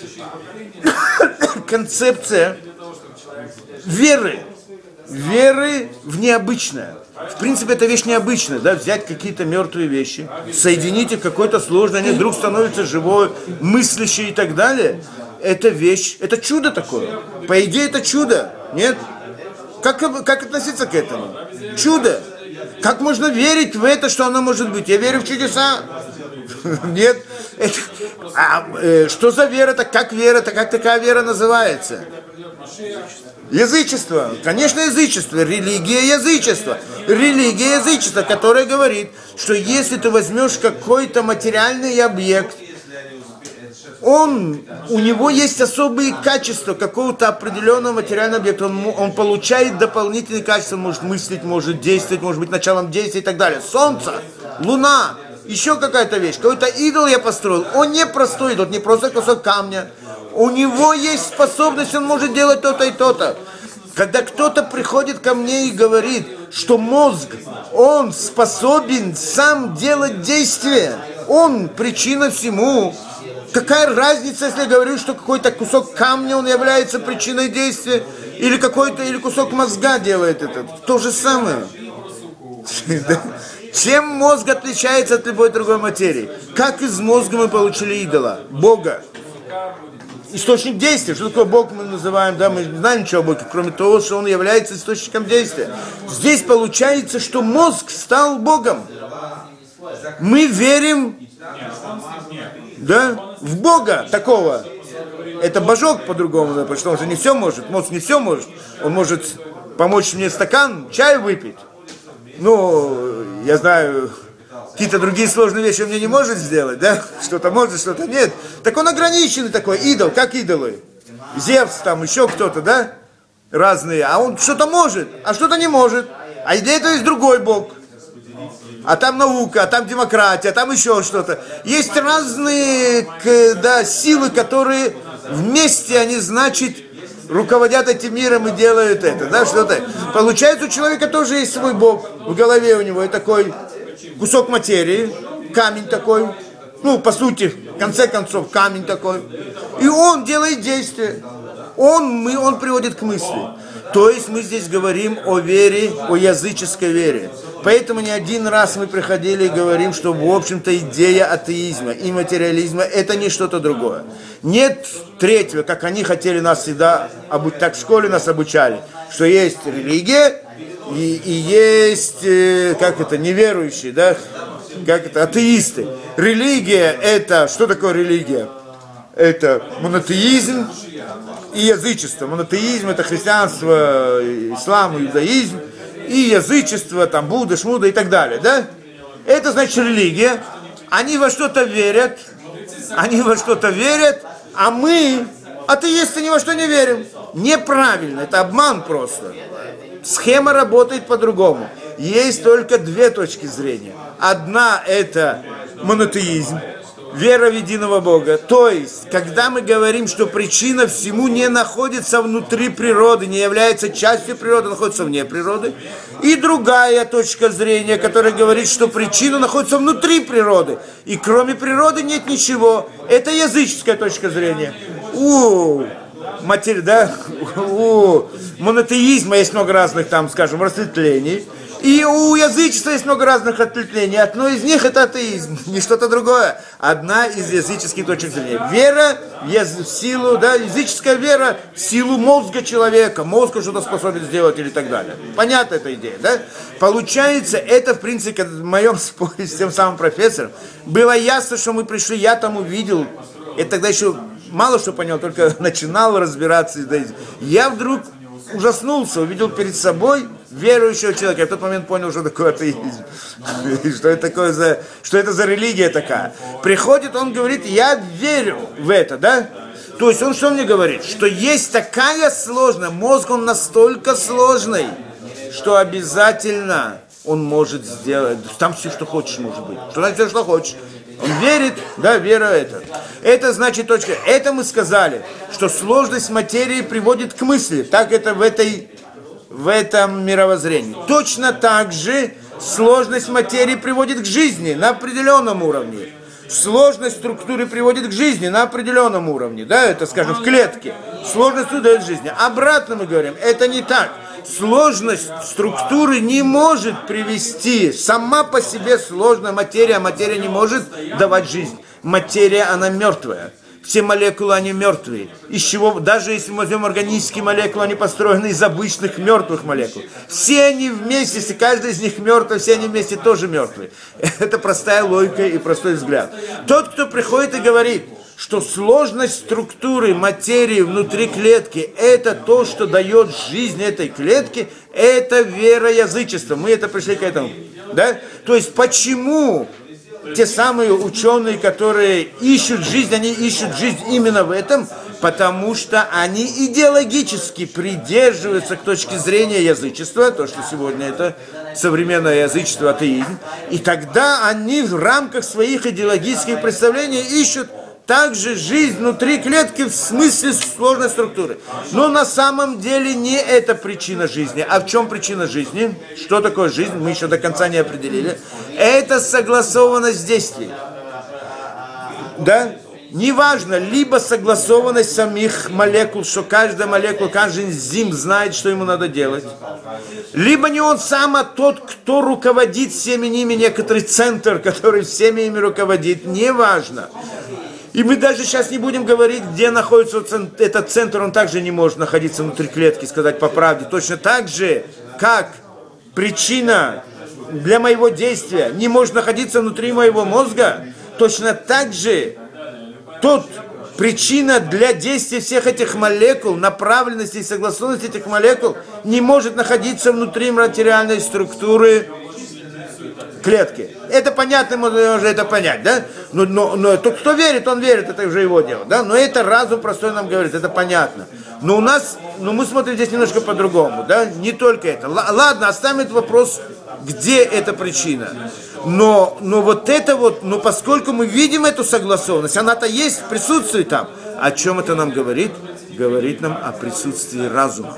концепция веры в необычное. В принципе, это вещь необычная, да, взять какие-то мертвые вещи, соединить их в какой-то сложный, они вдруг становятся живой, мыслящие и так далее. Это вещь, это чудо такое. По идее, это чудо, нет? Как относиться к этому? Чудо. Как можно верить в это, что оно может быть? Я верю в чудеса. Нет. Что за вера? Как вера? Как такая вера называется? Язычество. Конечно, язычество. Религия язычества. Религия язычества, которая говорит, что если ты возьмешь какой-то материальный объект, у него есть особые качества какого-то определенного материального объекта. Он получает дополнительные качества, может мыслить, может действовать, может быть началом действия и так далее. Солнце, луна, еще какая-то вещь. Какой-то идол я построил. Он не простой идол, не просто кусок камня. У него есть способность, он может делать то-то и то-то. Когда кто-то приходит ко мне и говорит, что мозг, он способен сам делать действия, он причина всему. Какая разница, если я говорю, что какой-то кусок камня, он является причиной действия, или кусок мозга делает это? То же самое. Чем мозг отличается от любой другой материи? Как из мозга мы получили идола, Бога? Источник действия. Что такое Бог мы называем? Да, мы не знаем ничего о Боге, кроме того, что он является источником действия. Здесь получается, что мозг стал Богом. Мы верим, да, в Бога такого. Это божок по-другому, да, потому что он же не все может. Мозг не все может. Он может помочь мне стакан чая выпить. я знаю, какие-то другие сложные вещи он мне не может сделать, да? Что-то может, что-то нет. Так он ограниченный такой, идол, как идолы. Зевс, там еще кто-то, да? Разные. А он что-то может, а что-то не может. А для этого есть другой Бог. А там наука, а там демократия, а там еще что-то. Есть разные, силы, которые вместе, они, значит, руководят этим миром и делают это, да, что-то. Получается, у человека тоже есть свой Бог. В голове у него и такой кусок материи, камень такой, по сути, в конце концов, камень такой. И он делает действия. Он приводит к мысли. То есть мы здесь говорим о вере, о языческой вере. Поэтому не один раз мы приходили и говорим, что в общем-то идея атеизма и материализма это не что-то другое. Нет третьего, как они хотели нас всегда, так в школе нас обучали, что есть религия и есть, неверующие, да, атеисты. Религия это, что такое религия? Это монотеизм и язычество. Монотеизм это христианство, ислам, иудаизм. И язычество, там, Будда, Шмуда и так далее, да? Это значит религия. Они во что-то верят, а мы, атеисты, ни во что не верим. Неправильно, это обман просто. Схема работает по-другому. Есть только две точки зрения. Одна это монотеизм, вера в единого Бога. То есть, когда мы говорим, что причина всему не находится внутри природы, не является частью природы, находится вне природы. И другая точка зрения, которая говорит, что причина находится внутри природы. И кроме природы нет ничего. Это языческая точка зрения. У монотеизма есть много разных, разветвлений. И у язычества есть много разных ответвлений. Одно из них это атеизм, не что-то другое. Одна из языческих точек зрения. Вера в силу, языческая вера в силу мозга человека. Мозг что-то способен сделать или так далее. Понятна эта идея, да? Получается, это в принципе, в моем споре с тем самым профессором, было ясно, что мы пришли, я там увидел, это тогда еще мало что понял, только начинал разбираться. Я вдруг ужаснулся, увидел перед собой верующего человека. Я в тот момент понял, что такое атеизм. Что это за религия такая. Приходит, он говорит, я верю в это, да? То есть он что мне говорит? Что есть такая сложная, мозг он настолько сложный, что обязательно он может сделать, там все, что хочешь, может быть. Что значит все, что хочешь? Он верит, да, вера это. Это значит точка. Это мы сказали, что сложность материи приводит к мысли. Так это в этом мировоззрении. Точно так же сложность материи приводит к жизни на определенном уровне. Сложность структуры приводит к жизни на определенном уровне. Да, это, скажем, в клетке. Сложность дает жизни. Обратно мы говорим, это не так. Сложность структуры не может привести, сама по себе сложная материя, а материя не может давать жизнь. Материя, она мертвая. Все молекулы, они мертвые. Из чего, даже если мы возьмем органические молекулы, они построены из обычных мертвых молекул. Все они вместе, если каждый из них мертвый, все они вместе тоже мертвые. Это простая логика и простой взгляд. Тот, кто приходит и говорит, что сложность структуры материи внутри клетки – это то, что дает жизнь этой клетке, это вера язычества. Мы это пришли к этому. Да? То есть почему те самые ученые, которые ищут жизнь, они ищут жизнь именно в этом? Потому что они идеологически придерживаются к точке зрения язычества, то, что сегодня это современное язычество, атеизм. И тогда они в рамках своих идеологических представлений ищут также жизнь внутри клетки в смысле сложной структуры. Но на самом деле не это причина жизни. А в чем причина жизни? Что такое жизнь? Мы еще до конца не определили. Это согласованность действий. Да? Неважно, либо согласованность самих молекул, что каждая молекула, каждый энзим знает, что ему надо делать. Либо не он сам, а тот, кто руководит всеми ними, некоторый центр, который всеми ими руководит. Неважно. И мы даже сейчас не будем говорить, где находится этот центр, он также не может находиться внутри клетки, сказать по правде. Точно так же, как причина для моего действия не может находиться внутри моего мозга, точно так же причина для действия всех этих молекул, направленности и согласованности этих молекул не может находиться внутри материальной структуры клетки. Это понятно, можно уже это понять, да? Но тот, кто верит, он верит, это уже его дело, да? Но это разум простой нам говорит, это понятно. Но у нас, мы смотрим здесь немножко по-другому, да? Не только это. Ладно, оставим этот вопрос, где эта причина. Но вот это вот, поскольку мы видим эту согласованность, она-то есть, присутствует там. О чем это нам говорит? Говорит нам о присутствии разума.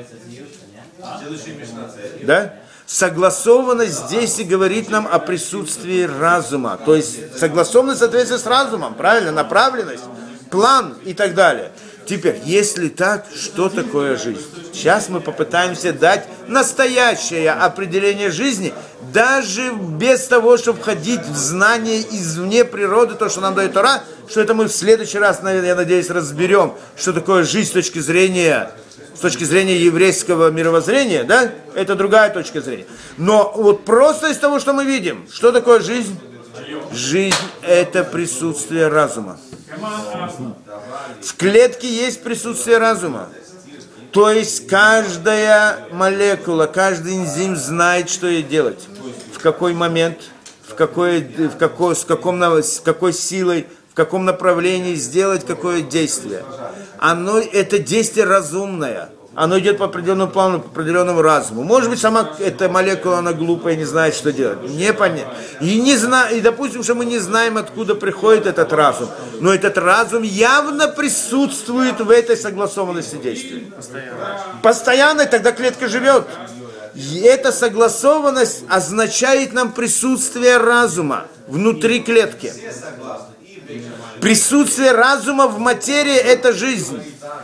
Да? Согласованность здесь и говорит нам о присутствии разума. То есть согласованность в соответствии с разумом, правильно? Направленность, план и так далее. Теперь, если так, что такое жизнь? Сейчас мы попытаемся дать настоящее определение жизни, даже без того, чтобы входить в знание извне природы, то, что нам дает Тора, что это мы в следующий раз, я надеюсь, разберем, что такое жизнь с точки зрения еврейского мировоззрения, да? Это другая точка зрения. Но вот просто из того, что мы видим, что такое жизнь? Жизнь – это присутствие разума. В клетке есть присутствие разума. То есть каждая молекула, каждый энзим знает, что ей делать. В какой момент, с какой силой, в каком направлении сделать какое действие. Это действие разумное. Оно идет по определенному плану, по определенному разуму. Может быть, сама эта молекула, она глупая, не знает, что делать. Непонятно. И допустим, что мы не знаем, откуда приходит этот разум. Но этот разум явно присутствует в этой согласованности действий. Постоянно, тогда клетка живет. И эта согласованность означает нам присутствие разума внутри клетки. Присутствие разума в материи – это жизнь.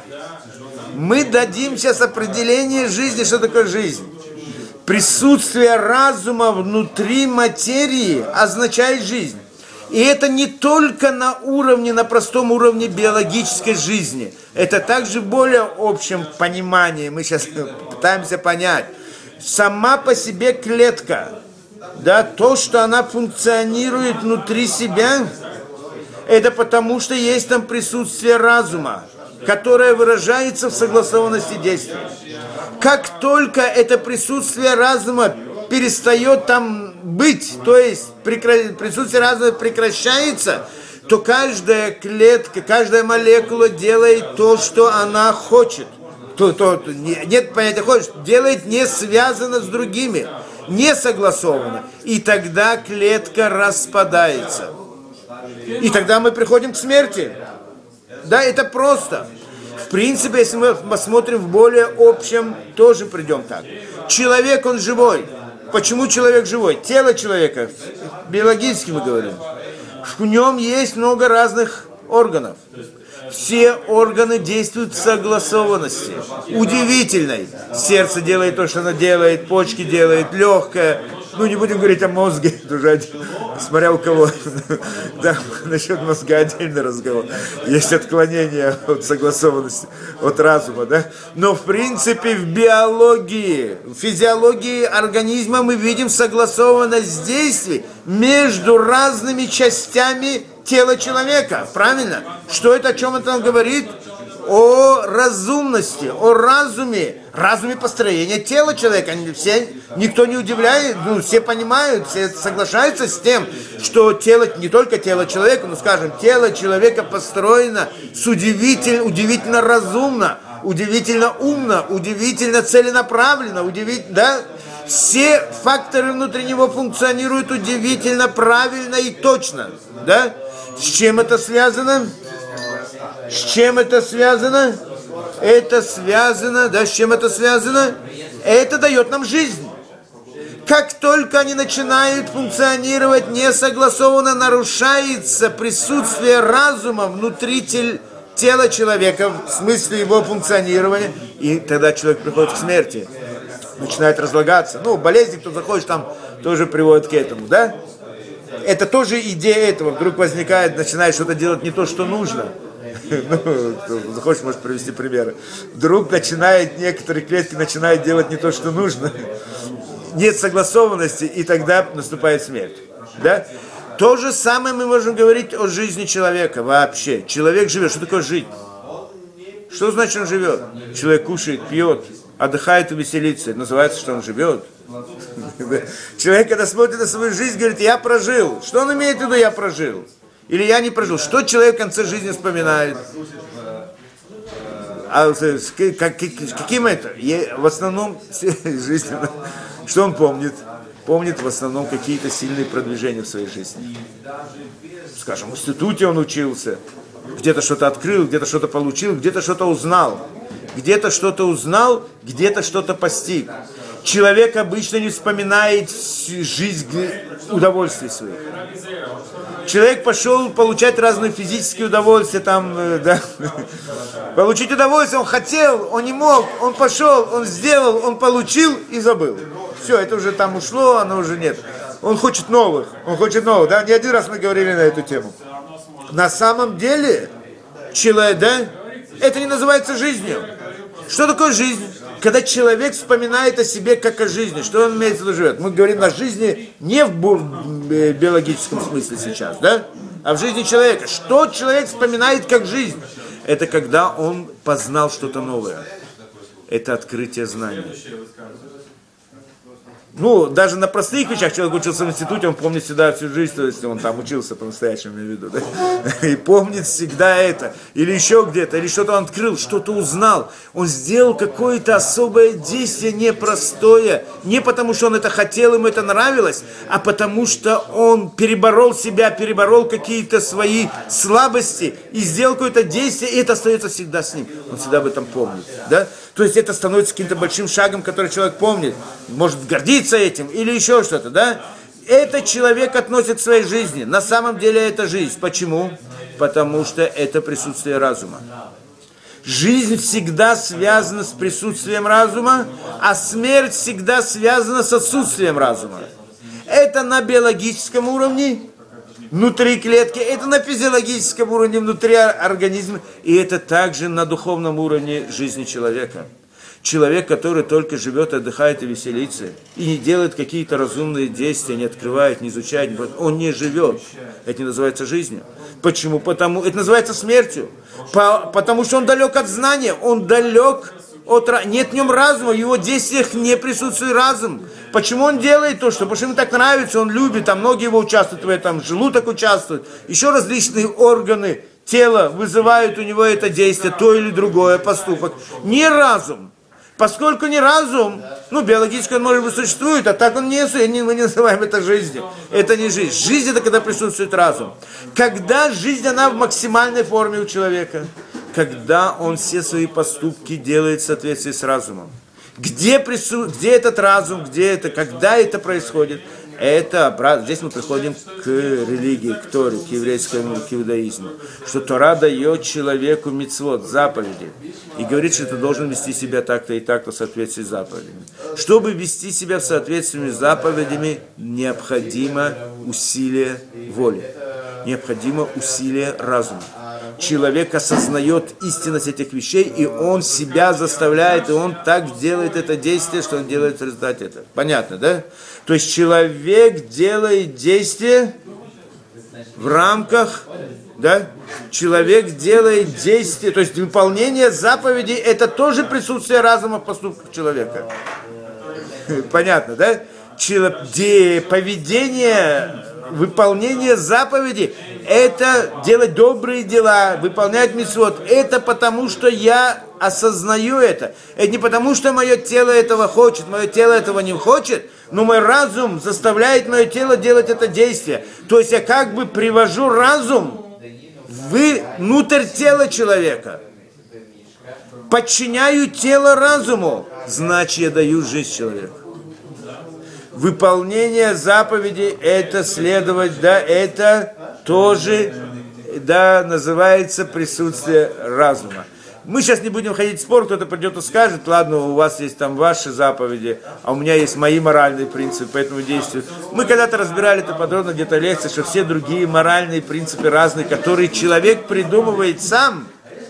Мы дадим сейчас определение жизни, что такое жизнь. Присутствие разума внутри материи означает жизнь. И это не только на простом уровне биологической жизни. Это также в более общем понимании. Мы сейчас пытаемся понять. Сама по себе клетка, да, то, что она функционирует внутри себя, это потому, что есть там присутствие разума, которое выражается в согласованности действий. Как только это присутствие разума перестает там быть, то есть присутствие разума прекращается, то каждая клетка, каждая молекула делает то, что она хочет. Нет понятия хочет, делает не связано с другими, не согласованно. И тогда клетка распадается. И тогда мы приходим к смерти. Да, это просто. В принципе, если мы посмотрим в более общем, тоже придем так. Человек, он живой. Почему человек живой? Тело человека, биологически мы говорим, в нем есть много разных органов. Все органы действуют в согласованности. Удивительной. Сердце делает то, что оно делает, почки делает, легкое. Не будем говорить о мозге, это уже смотря у кого. Да, насчет мозга отдельный разговор. Есть отклонение от согласованности, от разума, да. Но в принципе в биологии, в физиологии организма мы видим согласованность действий между разными частями тела человека. Правильно? Что это, о чем это нам говорит? О разумности, о разуме построения тела человека. Никто не удивляет, все понимают, все соглашаются с тем, что тело, не только тело человека, но, скажем, тело человека построено удивительно разумно, удивительно умно, удивительно целенаправленно, да? Все факторы внутри него функционируют удивительно правильно и точно, да? С чем это связано? С чем это связано? Это связано, да, с чем это связано? Это дает нам жизнь. Как только они начинают функционировать несогласованно, нарушается присутствие разума внутри тела человека, в смысле его функционирования, и тогда человек приходит к смерти, начинает разлагаться. Болезни, кто захочет, там тоже приводит к этому, да? Это тоже идея этого. Вдруг возникает, начинает что-то делать не то, что нужно. Захочешь, можешь привести примеры. Вдруг некоторые клетки начинают делать не то, что нужно. Нет согласованности, и тогда наступает смерть. Да? То же самое мы можем говорить о жизни человека вообще. Человек живет. Что такое жить? Что значит он живет? Человек кушает, пьет, отдыхает и веселится. Это называется, что он живет. Человек, когда смотрит на свою жизнь, говорит, я прожил. Что он имеет в виду, я прожил? Или я не прожил? Что человек в конце жизни вспоминает? А каким это? В основном жизненно. Что он помнит? Помнит в основном какие-то сильные продвижения в своей жизни. Скажем, в институте он учился, где-то что-то открыл, где-то что-то получил, где-то что-то узнал. Где-то что-то узнал, где-то что-то постиг. Человек обычно не вспоминает жизнь удовольствий своих. Человек пошел получать разные физические удовольствия, там, да, получить удовольствие, он хотел, он не мог, он пошел, он сделал, он получил и забыл. Все, это уже там ушло, оно уже нет. Он хочет новых, да, не один раз мы говорили на эту тему. На самом деле, человек, да, это не называется жизнью. Что такое жизнь? Когда человек вспоминает о себе как о жизни, что он имеет в виду живет? Мы говорим о жизни не в биологическом смысле сейчас, да? А в жизни человека. Что человек вспоминает как жизнь? Это когда он познал что-то новое. Это открытие знаний. Ну, даже на простых вещах человек учился в институте, он помнит всегда всю жизнь, то есть он там учился по-настоящему, я имею в виду, да? И помнит всегда это. Или еще где-то, или что-то он открыл, что-то узнал. Он сделал какое-то особое действие непростое. Не потому, что он это хотел, ему это нравилось, а потому, что он переборол себя, переборол какие-то свои слабости и сделал какое-то действие, и это остается всегда с ним. Он всегда об этом помнит, да? То есть это становится каким-то большим шагом, который человек помнит, может гордиться этим или еще что-то, да? Это человек относит к своей жизни. На самом деле это жизнь. Почему? Потому что это присутствие разума. Жизнь всегда связана с присутствием разума, а смерть всегда связана с отсутствием разума. Это на биологическом уровне, внутри клетки, это на физиологическом уровне, внутри организма, и это также на духовном уровне жизни человека. Человек, который только живет, отдыхает и веселится, и не делает какие-то разумные действия, не открывает, не изучает, он не живет. Это не называется жизнью. Почему? Это называется смертью. Потому что он далек от знания, он далек нет в нем разума, в его действиях не присутствует разум. Почему он делает то, что? Потому что ему так нравится, он любит, там многие его участвуют в этом, желудок участвует, еще различные органы тела вызывают у него это действие, то или другое поступок. Не разум. Поскольку не разум, биологически он, может быть, существует, а так он мы не называем это жизнью. Это не жизнь. Жизнь — это когда присутствует разум. Когда жизнь, она в максимальной форме у человека? Когда он все свои поступки делает в соответствии с разумом. Где этот разум, когда это происходит? Здесь мы приходим к религии, к Торе, к еврейскому, к иудаизму. Что Тора дает человеку мицвот, заповеди. И говорит, что ты должен вести себя так-то и так-то в соответствии с заповедями. Чтобы вести себя в соответствии с заповедями, необходимо усилие воли. Необходимо усилие разума. Человек осознает истинность этих вещей, и он себя заставляет, и он так делает это действие, что он делает в результате этого. Понятно, да? То есть человек делает действие в рамках, да? Человек делает действие, то есть выполнение заповедей, это тоже присутствие разума в поступках человека. Понятно, да? Поведение, выполнение заповедей, это делать добрые дела, выполнять мицвот. Это потому, что я осознаю это. Это не потому, что мое тело этого хочет, мое тело этого не хочет, но мой разум заставляет мое тело делать это действие. То есть я как бы привожу разум внутрь тела человека. Подчиняю тело разуму, значит я даю жизнь человеку. Выполнение заповедей, это следовать, да, это тоже, да, называется присутствие разума. Мы сейчас не будем ходить в спор, кто-то придет и скажет, ладно, у вас есть там ваши заповеди, а у меня есть мои моральные принципы, поэтому действую. Мы когда-то разбирали это подробно, где-то лекции, что все другие моральные принципы разные, которые человек придумывает сам,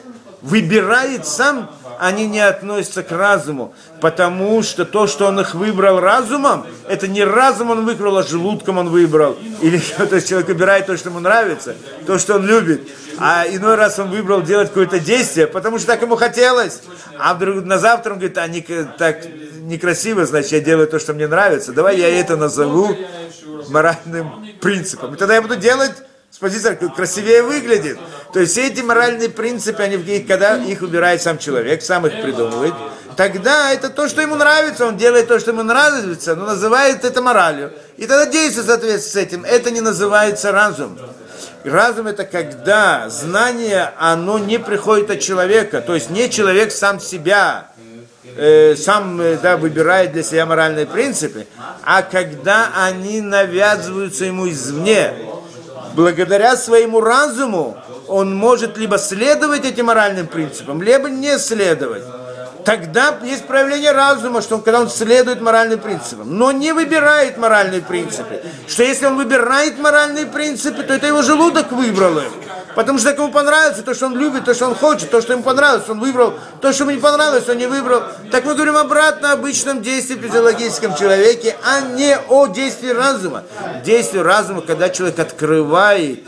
выбирает сам, они не относятся к разуму, потому что то, что он их выбрал разумом, это не разум он выбрал, а желудком он выбрал. Или то есть человек выбирает то, что ему нравится, то, что он любит. А иной раз он выбрал делать какое-то действие, потому что так ему хотелось. А вдруг на завтра он говорит, так некрасиво, значит, я делаю то, что мне нравится. Давай я это назову моральным принципом. И тогда я буду делать с позиции, красивее выглядит. То есть все эти моральные принципы, когда их выбирает сам человек, сам их придумывает, тогда это то, что ему нравится, он делает то, что ему нравится, но называет это моралью. И тогда действует в соответствии с этим. Это не называется разум. Разум это когда знание, оно не приходит от человека, то есть не человек сам себя, сам выбирает для себя моральные принципы, а когда они навязываются ему извне. Благодаря своему разуму он может либо следовать этим моральным принципам, либо не следовать. Тогда есть проявление разума, что когда он следует моральным принципам, но не выбирает моральные принципы. Что если он выбирает моральные принципы, то это его желудок выбрал их. Потому что так ему понравится то, что он любит, то, что он хочет, то, что ему понравилось, он выбрал. То, что ему не понравилось, он не выбрал. Так мы говорим обратно о обычном действии физиологическом человеке, а не о действии разума. Действие разума, когда человек открывает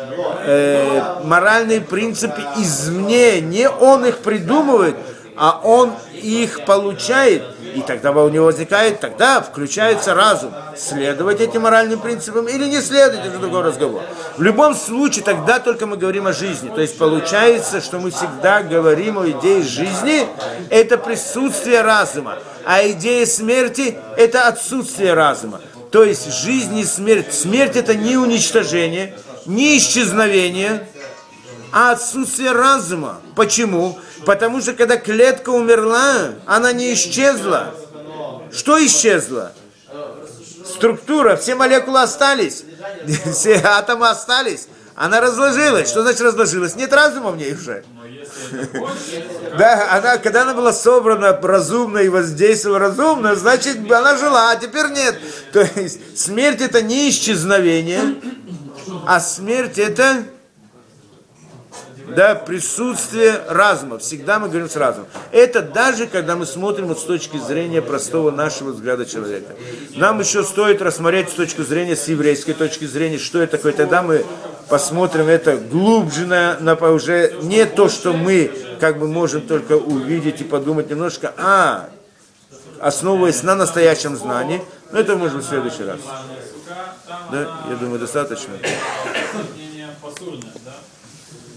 моральные принципы извне, не он их придумывает, а он их получает, и тогда у него возникает, тогда включается разум. Следовать этим моральным принципам или не следовать, это другой разговор. В любом случае, тогда только мы говорим о жизни. То есть получается, что мы всегда говорим о идее жизни, это присутствие разума, а идея смерти – это отсутствие разума. То есть жизнь и смерть. Смерть – это не уничтожение, не исчезновение, а отсутствие разума. Почему? Потому что когда клетка умерла, она не исчезла. Что исчезло? Структура, все молекулы остались, все атомы остались. Она разложилась. Что значит разложилась? Нет разума в ней уже. Да, когда она была собрана разумно и воздействовала разумно, значит, она жила, а теперь нет. То есть смерть это не исчезновение, а смерть это присутствие разума. Всегда мы говорим с разумом. Это даже когда мы смотрим вот с точки зрения простого нашего взгляда человека. Нам еще стоит рассмотреть с точки зрения, с еврейской точки зрения, что это такое. Тогда мы посмотрим это глубже, уже не то, что мы как бы можем только увидеть и подумать немножко, основываясь на настоящем знании. Но это можем в следующий раз. Да, я думаю, достаточно.